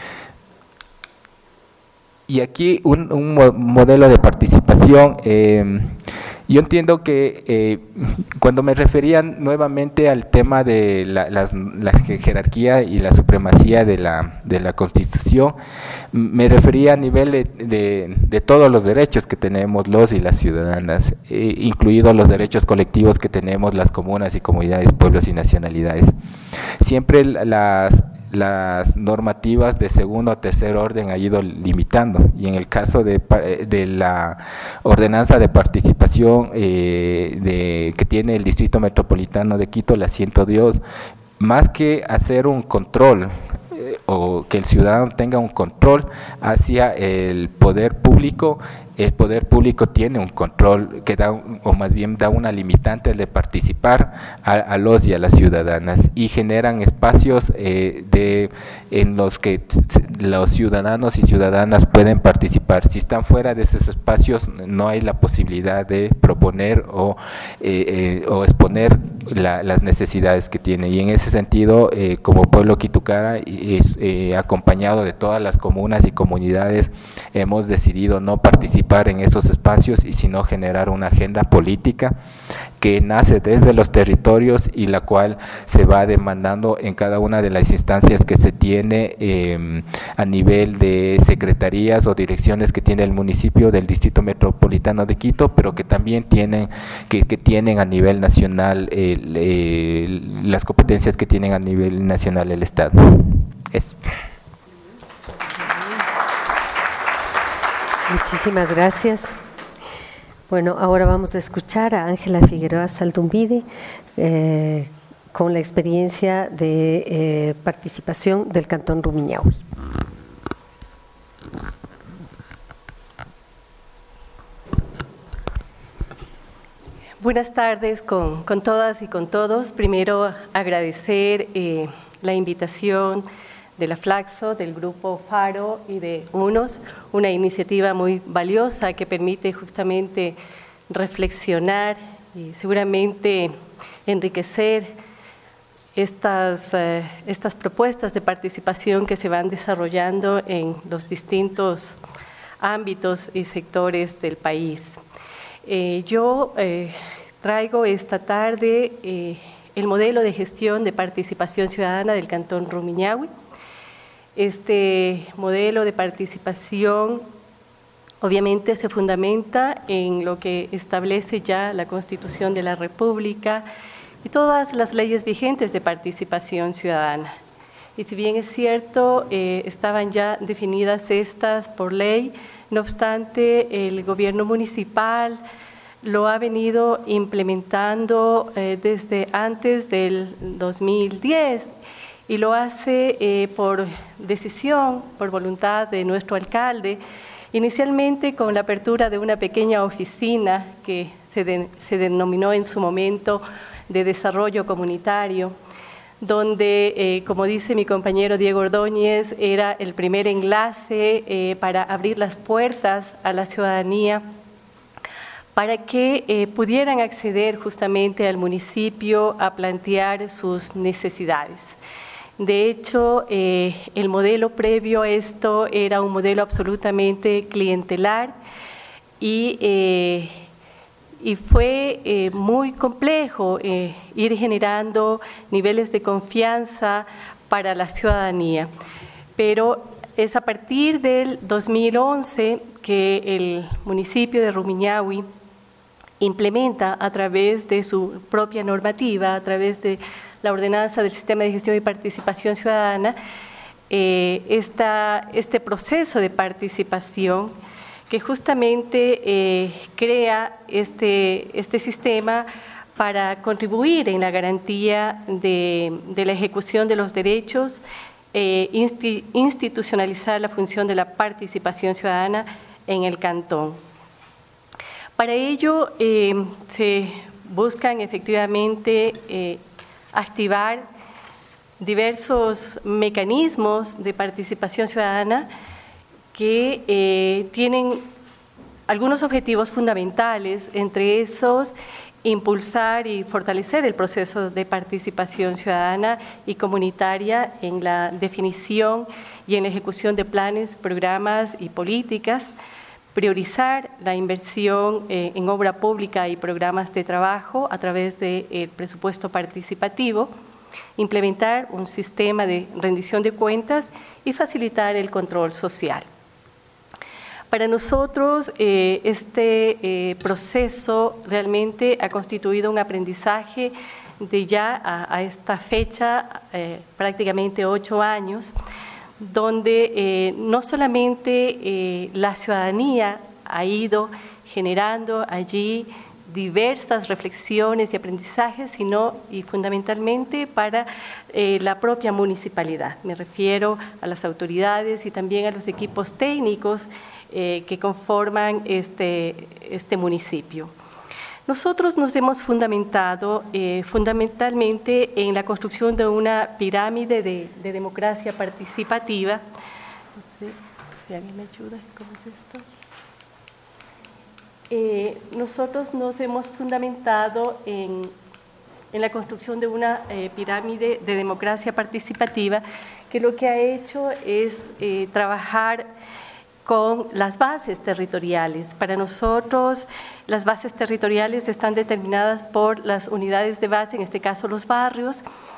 Y aquí un, un modelo de participación, eh, yo entiendo que eh, cuando me referían nuevamente al tema de la, las, la jerarquía y la supremacía de la, de la Constitución, me refería a nivel de, de, de todos los derechos que tenemos los y las ciudadanas, eh, incluidos los derechos colectivos que tenemos las comunas y comunidades, pueblos y nacionalidades. Siempre las las normativas de segundo o tercer orden ha ido limitando, y en el caso de, de la ordenanza de participación eh, de, que tiene el Distrito Metropolitano de Quito, la ciento dos, más que hacer un control eh, o que el ciudadano tenga un control hacia el poder público, el poder público tiene un control que da, o más bien da una limitante de participar a, a los y a las ciudadanas, y generan espacios eh, de, en los que los ciudadanos y ciudadanas pueden participar. Si están fuera de esos espacios, no hay la posibilidad de proponer o, eh, eh, o exponer la, las necesidades que tiene. Y en ese sentido, eh, como pueblo Quitucara, eh, acompañado de todas las comunas y comunidades, hemos decidido no participar en esos espacios, y sino generar una agenda política que nace desde los territorios y la cual se va demandando en cada una de las instancias que se tiene eh, a nivel de secretarías o direcciones que tiene el municipio del Distrito Metropolitano de Quito, pero que también tienen, que, que tienen a nivel nacional eh, eh, las competencias que tienen a nivel nacional el Estado. Es. Muchísimas gracias. Bueno, ahora vamos a escuchar a Ángela Figueroa Saldumbide eh, con la experiencia de eh, participación del Cantón Rumiñahui. Buenas tardes con, con todas y con todos. Primero agradecer eh, la invitación de la Flaxo, del Grupo Faro y de UNOS, una iniciativa muy valiosa que permite justamente reflexionar y seguramente enriquecer estas, eh, estas propuestas de participación que se van desarrollando en los distintos ámbitos y sectores del país. Eh, yo eh, traigo esta tarde eh, el modelo de gestión de participación ciudadana del Cantón Rumiñahui. Este modelo de participación obviamente se fundamenta en lo que establece ya la Constitución de la República y todas las leyes vigentes de participación ciudadana. Y si bien es cierto, eh, estaban ya definidas estas por ley, no obstante, el gobierno municipal lo ha venido implementando eh, desde antes del dos mil diez, y lo hace eh, por decisión, por voluntad de nuestro alcalde, inicialmente con la apertura de una pequeña oficina que se, de, se denominó en su momento de desarrollo comunitario, donde, eh, como dice mi compañero Diego Ordóñez, era el primer enlace eh, para abrir las puertas a la ciudadanía para que eh, pudieran acceder justamente al municipio a plantear sus necesidades. De hecho, eh, el modelo previo a esto era un modelo absolutamente clientelar y, eh, y fue eh, muy complejo eh, ir generando niveles de confianza para la ciudadanía. Pero es a partir del dos mil once que el municipio de Rumiñahui implementa a través de su propia normativa, a través de la ordenanza del Sistema de Gestión y Participación Ciudadana, eh, esta, este proceso de participación que justamente eh, crea este, este sistema para contribuir en la garantía de, de la ejecución de los derechos, eh, insti, institucionalizar la función de la participación ciudadana en el cantón. Para ello eh, se buscan efectivamente eh, activar diversos mecanismos de participación ciudadana que eh, tienen algunos objetivos fundamentales, entre esos impulsar y fortalecer el proceso de participación ciudadana y comunitaria en la definición y en la ejecución de planes, programas y políticas, priorizar la inversión eh, en obra pública y programas de trabajo a través del presupuesto participativo, implementar un sistema de rendición de cuentas y facilitar el control social. Para nosotros, eh, este eh, proceso realmente ha constituido un aprendizaje de ya a, a esta fecha, eh, prácticamente ocho años, donde eh, no solamente eh, la ciudadanía ha ido generando allí diversas reflexiones y aprendizajes, sino y fundamentalmente para eh, la propia municipalidad. Me refiero a las autoridades y también a los equipos técnicos eh, que conforman este, este municipio. Nosotros nos hemos fundamentado eh, fundamentalmente en la construcción de una pirámide de, de democracia participativa. No sé si alguien me ayuda, ¿cómo es esto? Eh, nosotros nos hemos fundamentado en, en la construcción de una eh, pirámide de democracia participativa que lo que ha hecho es eh, trabajar con las bases territoriales. Para nosotros, las bases territoriales están determinadas por las unidades de base, en este caso los barrios,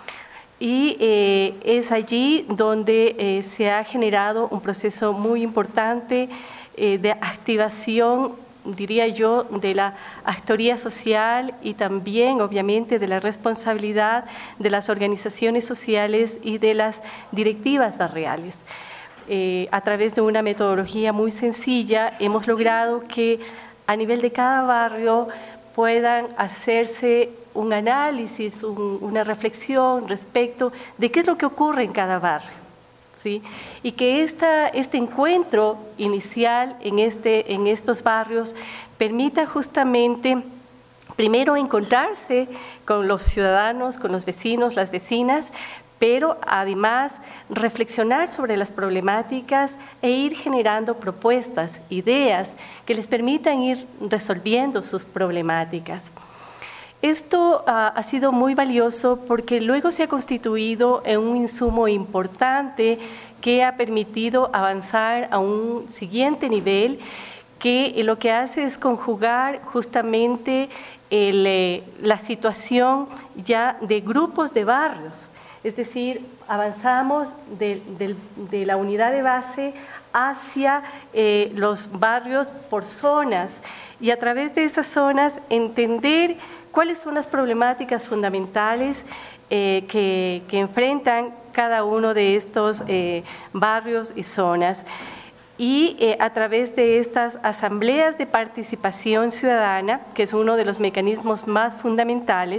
y eh, es allí donde eh, se ha generado un proceso muy importante eh, de activación, diría yo, de la actoría social y también, obviamente, de la responsabilidad de las organizaciones sociales y de las directivas barriales. Eh, a través de una metodología muy sencilla, hemos logrado que a nivel de cada barrio puedan hacerse un análisis, un, una reflexión respecto de qué es lo que ocurre en cada barrio, ¿sí? Y que esta, este encuentro inicial en, este, en estos barrios permita justamente, primero, encontrarse con los ciudadanos, con los vecinos, las vecinas, pero además reflexionar sobre las problemáticas e ir generando propuestas, ideas que les permitan ir resolviendo sus problemáticas. Esto uh, ha sido muy valioso porque luego se ha constituido en un insumo importante que ha permitido avanzar a un siguiente nivel que lo que hace es conjugar justamente el, eh, la situación ya de grupos de barrios. Es decir, avanzamos de, de, de la unidad de base hacia eh, los barrios por zonas y a través de esas zonas entender cuáles son las problemáticas fundamentales eh, que, que enfrentan cada uno de estos eh, barrios y zonas. Y eh, a través de estas asambleas de participación ciudadana, que es uno de los mecanismos más fundamentales,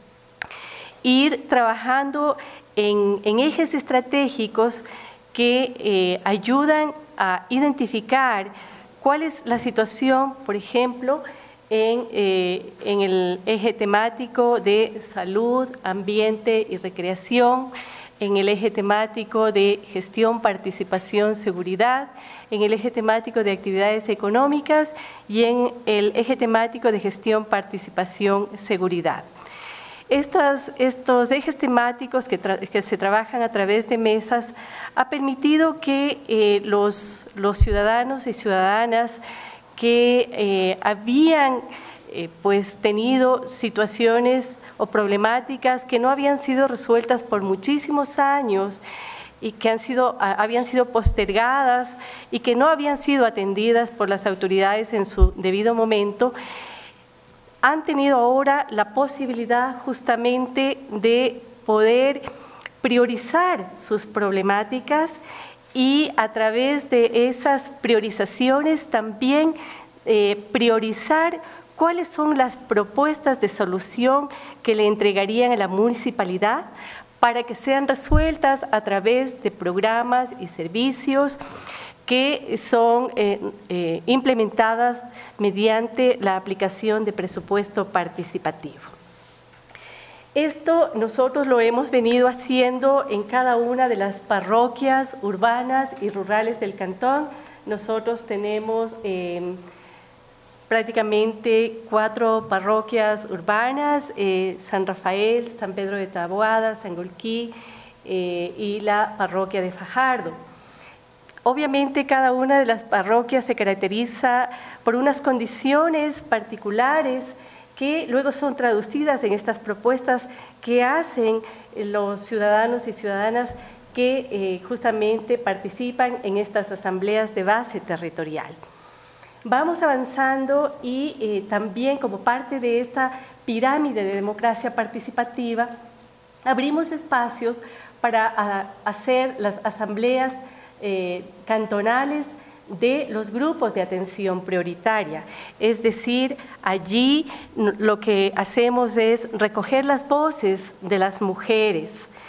ir trabajando en, en ejes estratégicos que eh, ayudan a identificar cuál es la situación, por ejemplo, en, eh, en el eje temático de salud, ambiente y recreación, en el eje temático de gestión, participación, seguridad, en el eje temático de actividades económicas y en el eje temático de gestión, participación, seguridad. Estos, estos ejes temáticos que, que se trabajan a través de mesas ha permitido que eh, los, los ciudadanos y ciudadanas que eh, habían eh, pues, tenido situaciones o problemáticas que no habían sido resueltas por muchísimos años y que han sido, habían sido postergadas y que no habían sido atendidas por las autoridades en su debido momento, han tenido ahora la posibilidad justamente de poder priorizar sus problemáticas y a través de esas priorizaciones también eh, priorizar cuáles son las propuestas de solución que le entregarían a la municipalidad para que sean resueltas a través de programas y servicios que son eh, eh, implementadas mediante la aplicación de presupuesto participativo. Esto nosotros lo hemos venido haciendo en cada una de las parroquias urbanas y rurales del cantón. Nosotros tenemos eh, prácticamente cuatro parroquias urbanas, eh, San Rafael, San Pedro de Taboada, Sangolquí eh, y la parroquia de Fajardo. Obviamente cada una de las parroquias se caracteriza por unas condiciones particulares que luego son traducidas en estas propuestas que hacen los ciudadanos y ciudadanas que eh, justamente participan en estas asambleas de base territorial. Vamos avanzando y eh, también como parte de esta pirámide de democracia participativa, abrimos espacios para a, hacer las asambleas eh, cantonales de los grupos de atención prioritaria. Es decir, allí lo que hacemos es recoger las voces de las mujeres.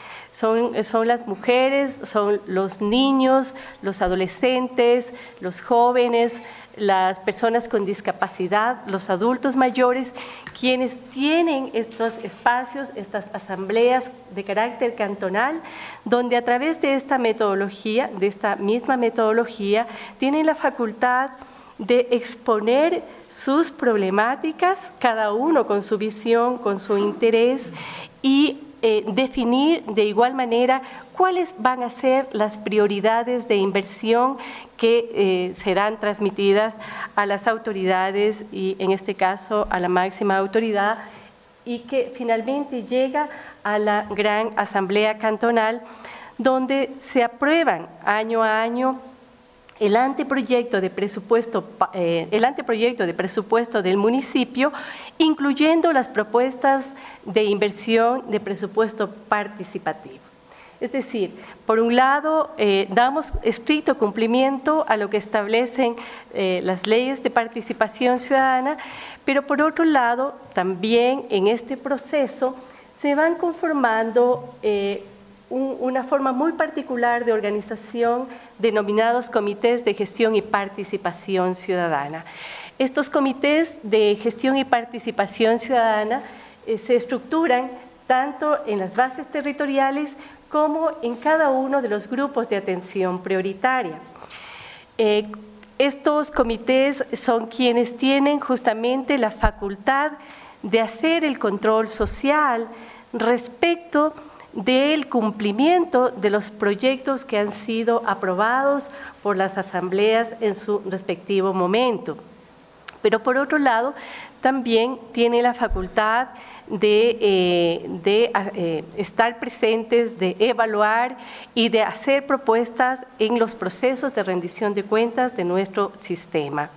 Son, son las mujeres, son los niños, los adolescentes, los jóvenes, las personas con discapacidad, los adultos mayores, quienes tienen estos espacios, estas asambleas de carácter cantonal, donde a través de esta metodología, de esta misma metodología, tienen la facultad de exponer sus problemáticas, cada uno con su visión, con su interés, y eh, definir de igual manera cuáles van a ser las prioridades de inversión que eh, serán transmitidas a las autoridades y en este caso a la máxima autoridad, y que finalmente llega a la gran asamblea cantonal, donde se aprueban año a año el anteproyecto de presupuesto, eh, el anteproyecto de presupuesto del municipio, incluyendo las propuestas de inversión de presupuesto participativo. Es decir, por un lado, eh, damos estricto cumplimiento a lo que establecen eh, las leyes de participación ciudadana, pero por otro lado, también en este proceso se van conformando eh, un, una forma muy particular de organización denominados comités de gestión y participación ciudadana. Estos comités de gestión y participación ciudadana eh, se estructuran tanto en las bases territoriales como en cada uno de los grupos de atención prioritaria. Eh, estos comités son quienes tienen justamente la facultad de hacer el control social respecto del cumplimiento de los proyectos que han sido aprobados por las asambleas en su respectivo momento. Pero por otro lado, también tiene la facultad de, eh, de eh, estar presentes, de evaluar y de hacer propuestas en los procesos de rendición de cuentas de nuestro sistema.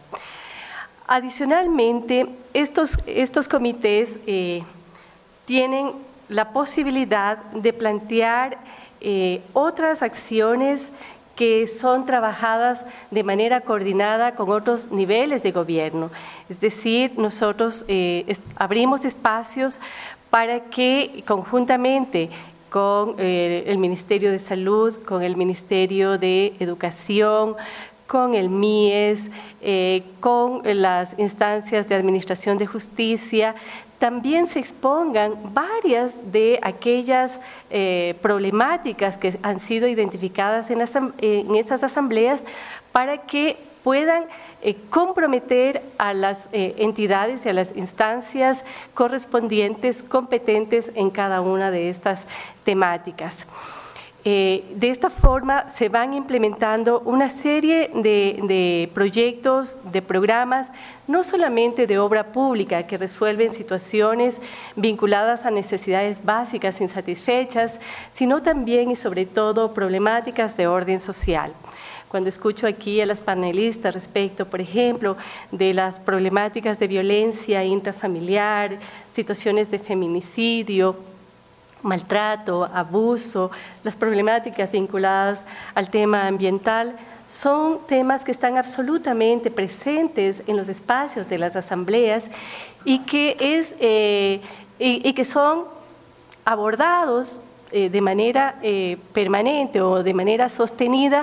Adicionalmente, estos, estos comités eh, tienen la posibilidad de plantear eh, otras acciones que son trabajadas de manera coordinada con otros niveles de gobierno. Es decir, nosotros eh, es, abrimos espacios para que conjuntamente con eh, el Ministerio de Salud, con el Ministerio de Educación, con el M I E S, eh, con las instancias de Administración de Justicia, también se expongan varias de aquellas eh, problemáticas que han sido identificadas en, las, en estas asambleas para que puedan eh, comprometer a las eh, entidades y a las instancias correspondientes, competentes en cada una de estas temáticas. Eh, de esta forma se van implementando una serie de, de proyectos, de programas, no solamente de obra pública que resuelven situaciones vinculadas a necesidades básicas insatisfechas, sino también y sobre todo problemáticas de orden social. Cuando escucho aquí a las panelistas respecto, por ejemplo, de las problemáticas de violencia intrafamiliar, situaciones de feminicidio, maltrato, abuso, las problemáticas vinculadas al tema ambiental, son temas que están absolutamente presentes en los espacios de las asambleas y que, es, eh, y, y que son abordados eh, de manera eh, permanente o de manera sostenida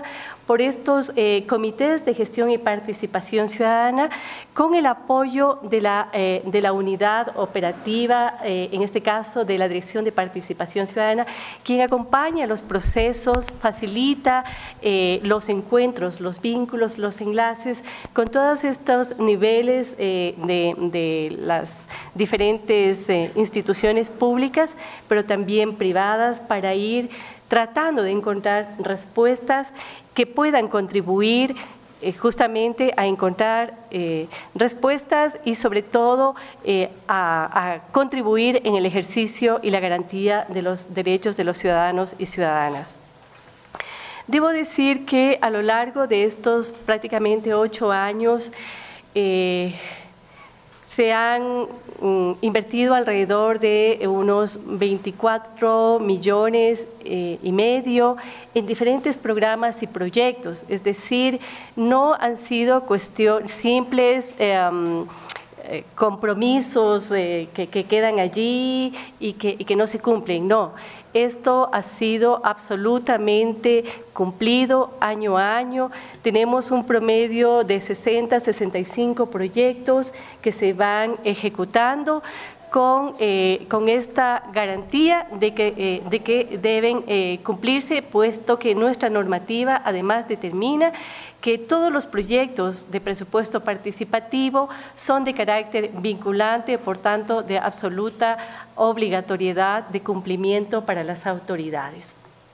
por estos eh, comités de gestión y participación ciudadana con el apoyo de la, eh, de la unidad operativa, eh, en este caso de la Dirección de Participación Ciudadana, quien acompaña los procesos, facilita eh, los encuentros, los vínculos, los enlaces con todos estos niveles eh, de, de las diferentes eh, instituciones públicas, pero también privadas, para ir tratando de encontrar respuestas que puedan contribuir eh, justamente a encontrar eh, respuestas y sobre todo eh, a, a contribuir en el ejercicio y la garantía de los derechos de los ciudadanos y ciudadanas. Debo decir que a lo largo de estos prácticamente ocho años eh, se han mm, invertido alrededor de unos veinticuatro millones eh, y medio en diferentes programas y proyectos, es decir, no han sido cuestiones simples, eh, eh, compromisos eh, que, que quedan allí y que, y que no se cumplen, no. Esto ha sido absolutamente cumplido año a año. Tenemos un promedio de sesenta, sesenta y cinco proyectos que se van ejecutando con, eh, con esta garantía de que, eh, de que deben eh, cumplirse, puesto que nuestra normativa además determina que todos los proyectos de presupuesto participativo son de carácter vinculante, por tanto, de absoluta obligatoriedad de cumplimiento para las autoridades.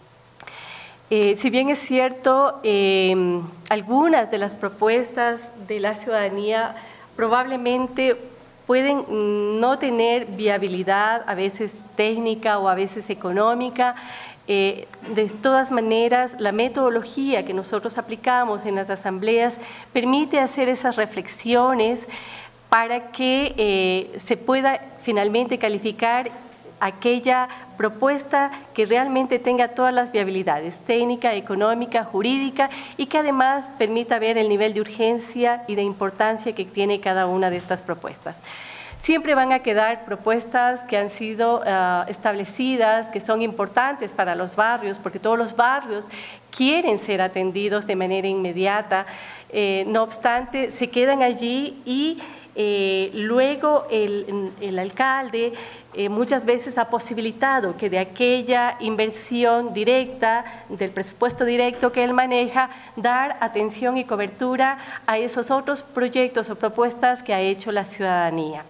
Eh, si bien es cierto, eh, algunas de las propuestas de la ciudadanía probablemente pueden no tener viabilidad, a veces técnica o a veces económica. Eh, de todas maneras, la metodología que nosotros aplicamos en las asambleas permite hacer esas reflexiones para que eh, se pueda finalmente calificar aquella propuesta que realmente tenga todas las viabilidades, técnica, económica, jurídica, y que además permita ver el nivel de urgencia y de importancia que tiene cada una de estas propuestas. Siempre van a quedar propuestas que han sido uh, establecidas, que son importantes para los barrios, porque todos los barrios quieren ser atendidos de manera inmediata. Eh, no obstante, se quedan allí y eh, luego el, el alcalde eh, muchas veces ha posibilitado que de aquella inversión directa, del presupuesto directo que él maneja, dar atención y cobertura a esos otros proyectos o propuestas que ha hecho la ciudadanía.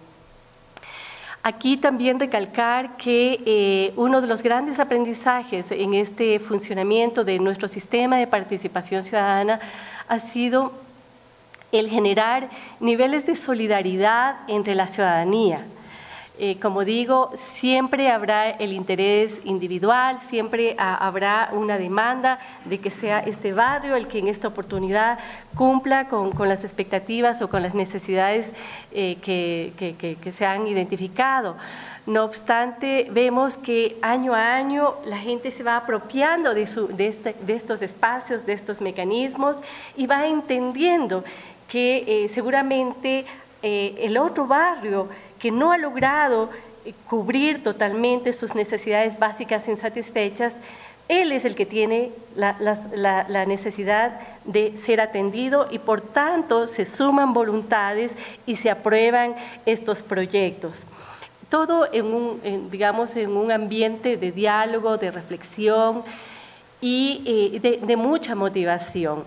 Aquí también recalcar que eh, uno de los grandes aprendizajes en este funcionamiento de nuestro sistema de participación ciudadana ha sido el generar niveles de solidaridad entre la ciudadanía. Eh, como digo, siempre habrá el interés individual, siempre a, habrá una demanda de que sea este barrio el que en esta oportunidad cumpla con, con las expectativas o con las necesidades eh, que, que, que, que se han identificado. No obstante, vemos que año a año la gente se va apropiando de, su, de, este, de estos espacios, de estos mecanismos, y va entendiendo que eh, seguramente eh, el otro barrio que no ha logrado cubrir totalmente sus necesidades básicas insatisfechas, él es el que tiene la, la, la, la necesidad de ser atendido, y por tanto se suman voluntades y se aprueban estos proyectos. Todo en un, en, digamos, en un ambiente de diálogo, de reflexión y eh, de, de mucha motivación.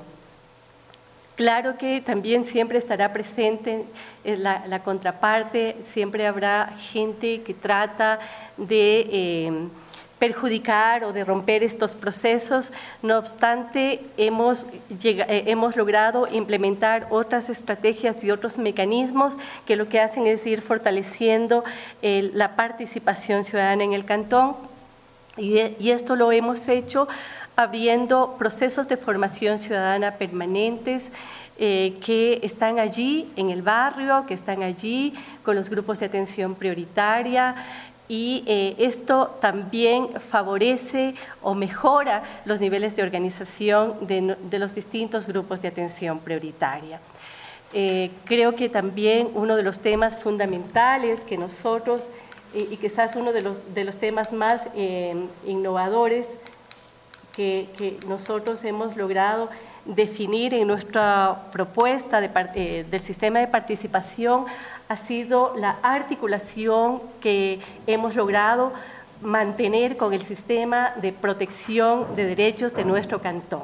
Claro que también siempre estará presente la, la contraparte, siempre habrá gente que trata de eh, perjudicar o de romper estos procesos. No obstante, hemos, llegado, eh, hemos logrado implementar otras estrategias y otros mecanismos que lo que hacen es ir fortaleciendo eh, la participación ciudadana en el cantón, y, y esto lo hemos hecho abriendo procesos de formación ciudadana permanentes eh, que están allí en el barrio, que están allí con los grupos de atención prioritaria, y eh, esto también favorece o mejora los niveles de organización de, de los distintos grupos de atención prioritaria. Eh, creo que también uno de los temas fundamentales que nosotros, eh, y quizás uno de los, de los temas más eh, innovadores, Que, que nosotros hemos logrado definir en nuestra propuesta de, eh, del sistema de participación ha sido la articulación que hemos logrado mantener con el sistema de protección de derechos de nuestro cantón.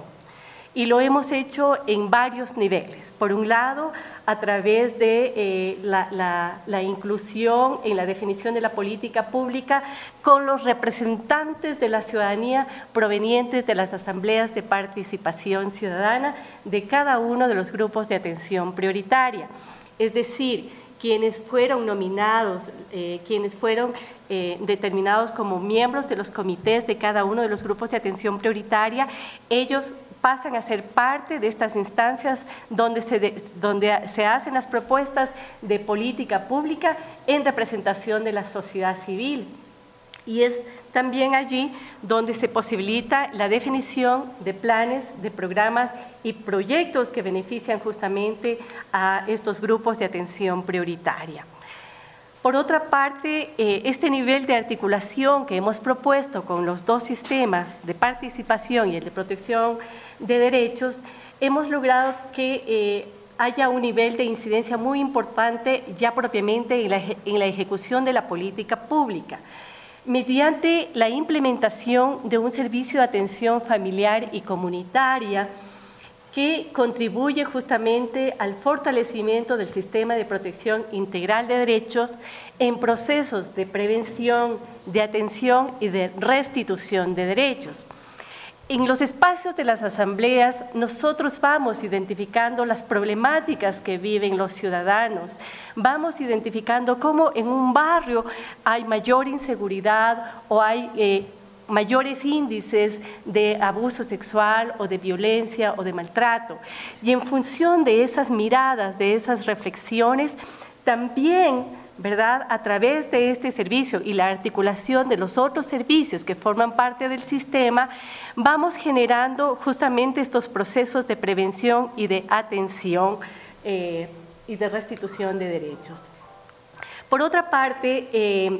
Y lo hemos hecho en varios niveles. Por un lado, a través de eh, la, la, la inclusión en la definición de la política pública con los representantes de la ciudadanía provenientes de las asambleas de participación ciudadana de cada uno de los grupos de atención prioritaria. Es decir, quienes fueron nominados, eh, quienes fueron eh, determinados como miembros de los comités de cada uno de los grupos de atención prioritaria, ellos pasan a ser parte de estas instancias donde se, de, donde se hacen las propuestas de política pública en representación de la sociedad civil. Y es también allí donde se posibilita la definición de planes, de programas y proyectos que benefician justamente a estos grupos de atención prioritaria. Por otra parte, eh, este nivel de articulación que hemos propuesto con los dos sistemas de participación y el de protección de derechos, hemos logrado que eh, haya un nivel de incidencia muy importante ya propiamente en la, en la ejecución de la política pública, mediante la implementación de un servicio de atención familiar y comunitaria que contribuye justamente al fortalecimiento del sistema de protección integral de derechos en procesos de prevención, de atención y de restitución de derechos. En los espacios de las asambleas, nosotros vamos identificando las problemáticas que viven los ciudadanos, vamos identificando cómo en un barrio hay mayor inseguridad o hay eh, mayores índices de abuso sexual o de violencia o de maltrato. Y en función de esas miradas, de esas reflexiones, también, ¿verdad?, a través de este servicio y la articulación de los otros servicios que forman parte del sistema, vamos generando justamente estos procesos de prevención y de atención eh, y de restitución de derechos. Por otra parte, eh,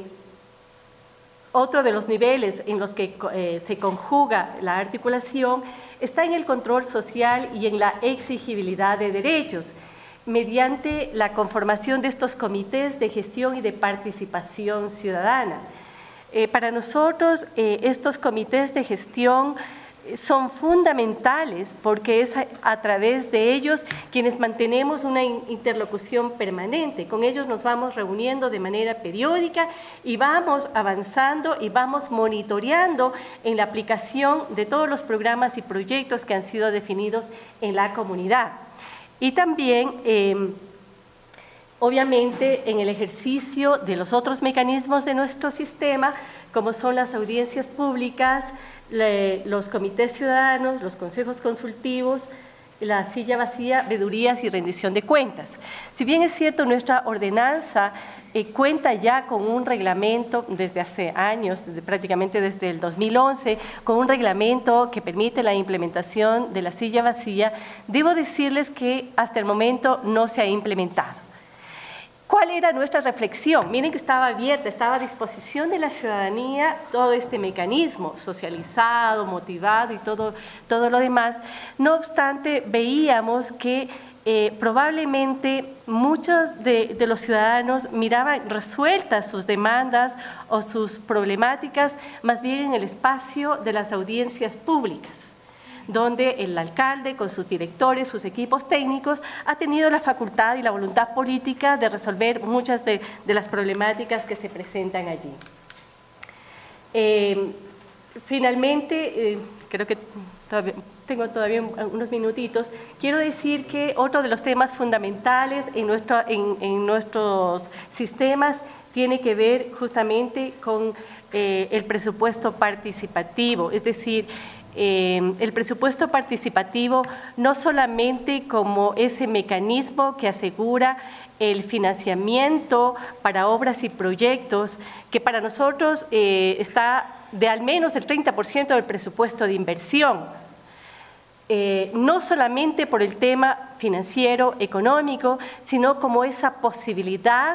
otro de los niveles en los que eh, se conjuga la articulación está en el control social y en la exigibilidad de derechos, mediante la conformación de estos comités de gestión y de participación ciudadana. Eh, para nosotros, eh, estos comités de gestión son fundamentales porque es a, a través de ellos quienes mantenemos una in, interlocución permanente. Con ellos nos vamos reuniendo de manera periódica y vamos avanzando y vamos monitoreando en la aplicación de todos los programas y proyectos que han sido definidos en la comunidad. Y también, eh, obviamente, en el ejercicio de los otros mecanismos de nuestro sistema, como son las audiencias públicas, le, los comités ciudadanos, los consejos consultivos, la silla vacía, veedurías y rendición de cuentas. Si bien es cierto, nuestra ordenanza eh, cuenta ya con un reglamento desde hace años, desde, prácticamente desde el dos mil once, con un reglamento que permite la implementación de la silla vacía, debo decirles que hasta el momento no se ha implementado. ¿Cuál era nuestra reflexión? Miren que estaba abierta, estaba a disposición de la ciudadanía todo este mecanismo socializado, motivado y todo, todo lo demás. No obstante, veíamos que eh, probablemente muchos de, de los ciudadanos miraban resueltas sus demandas o sus problemáticas más bien en el espacio de las audiencias públicas, donde el alcalde con sus directores, sus equipos técnicos, ha tenido la facultad y la voluntad política de resolver muchas de, de las problemáticas que se presentan allí. Eh, finalmente, eh, creo que todavía, tengo todavía unos minutitos, quiero decir que otro de los temas fundamentales en, nuestro, en, en nuestros sistemas tiene que ver justamente con eh, el presupuesto participativo, es decir, Eh, el presupuesto participativo no solamente como ese mecanismo que asegura el financiamiento para obras y proyectos, que para nosotros eh, está de al menos el treinta por ciento del presupuesto de inversión, eh, no solamente por el tema financiero, económico, sino como esa posibilidad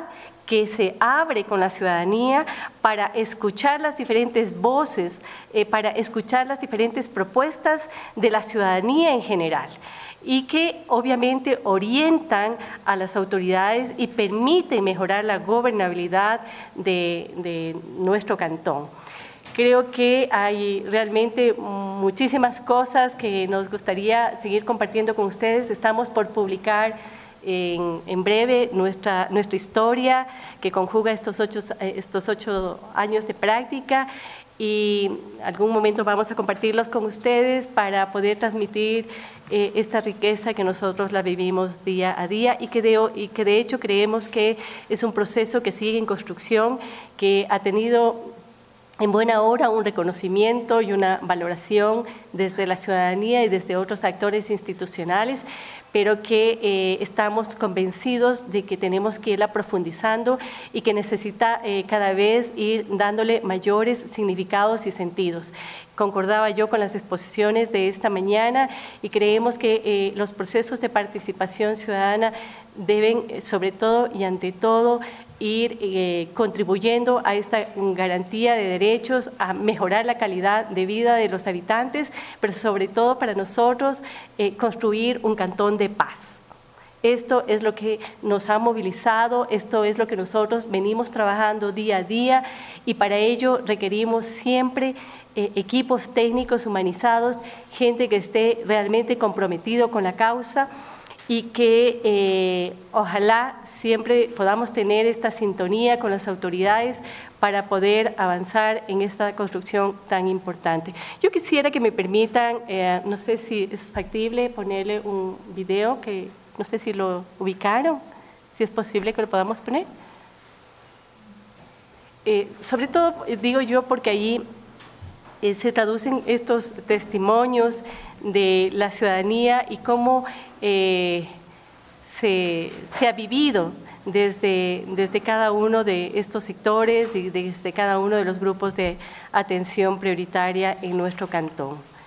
que se abre con la ciudadanía para escuchar las diferentes voces, eh, para escuchar las diferentes propuestas de la ciudadanía en general, y que obviamente orientan a las autoridades y permiten mejorar la gobernabilidad de, de nuestro cantón. Creo que hay realmente muchísimas cosas que nos gustaría seguir compartiendo con ustedes. Estamos por publicar en, en breve nuestra, nuestra historia que conjuga estos ocho, estos ocho años de práctica, y en algún momento vamos a compartirlos con ustedes para poder transmitir eh, esta riqueza que nosotros la vivimos día a día y que, de, y que de hecho creemos que es un proceso que sigue en construcción, que ha tenido en buena hora un reconocimiento y una valoración desde la ciudadanía y desde otros actores institucionales, pero que eh, estamos convencidos de que tenemos que irla profundizando y que necesita eh, cada vez ir dándole mayores significados y sentidos. Concordaba yo con las exposiciones de esta mañana y creemos que eh, los procesos de participación ciudadana deben, sobre todo y ante todo, ir eh, contribuyendo a esta garantía de derechos, a mejorar la calidad de vida de los habitantes, pero sobre todo para nosotros eh, construir un cantón de paz. Esto es lo que nos ha movilizado, esto es lo que nosotros venimos trabajando día a día, y para ello requerimos siempre eh, equipos técnicos humanizados, gente que esté realmente comprometido con la causa, y que eh, ojalá siempre podamos tener esta sintonía con las autoridades para poder avanzar en esta construcción tan importante. Yo quisiera que me permitan, eh, no sé si es factible ponerle un video, que no sé si lo ubicaron, si es posible que lo podamos poner. Eh, sobre todo, digo yo, porque allí eh, se traducen estos testimonios de la ciudadanía y cómo eh, se, se ha vivido desde, desde cada uno de estos sectores y desde cada uno de los grupos de atención prioritaria en nuestro cantón.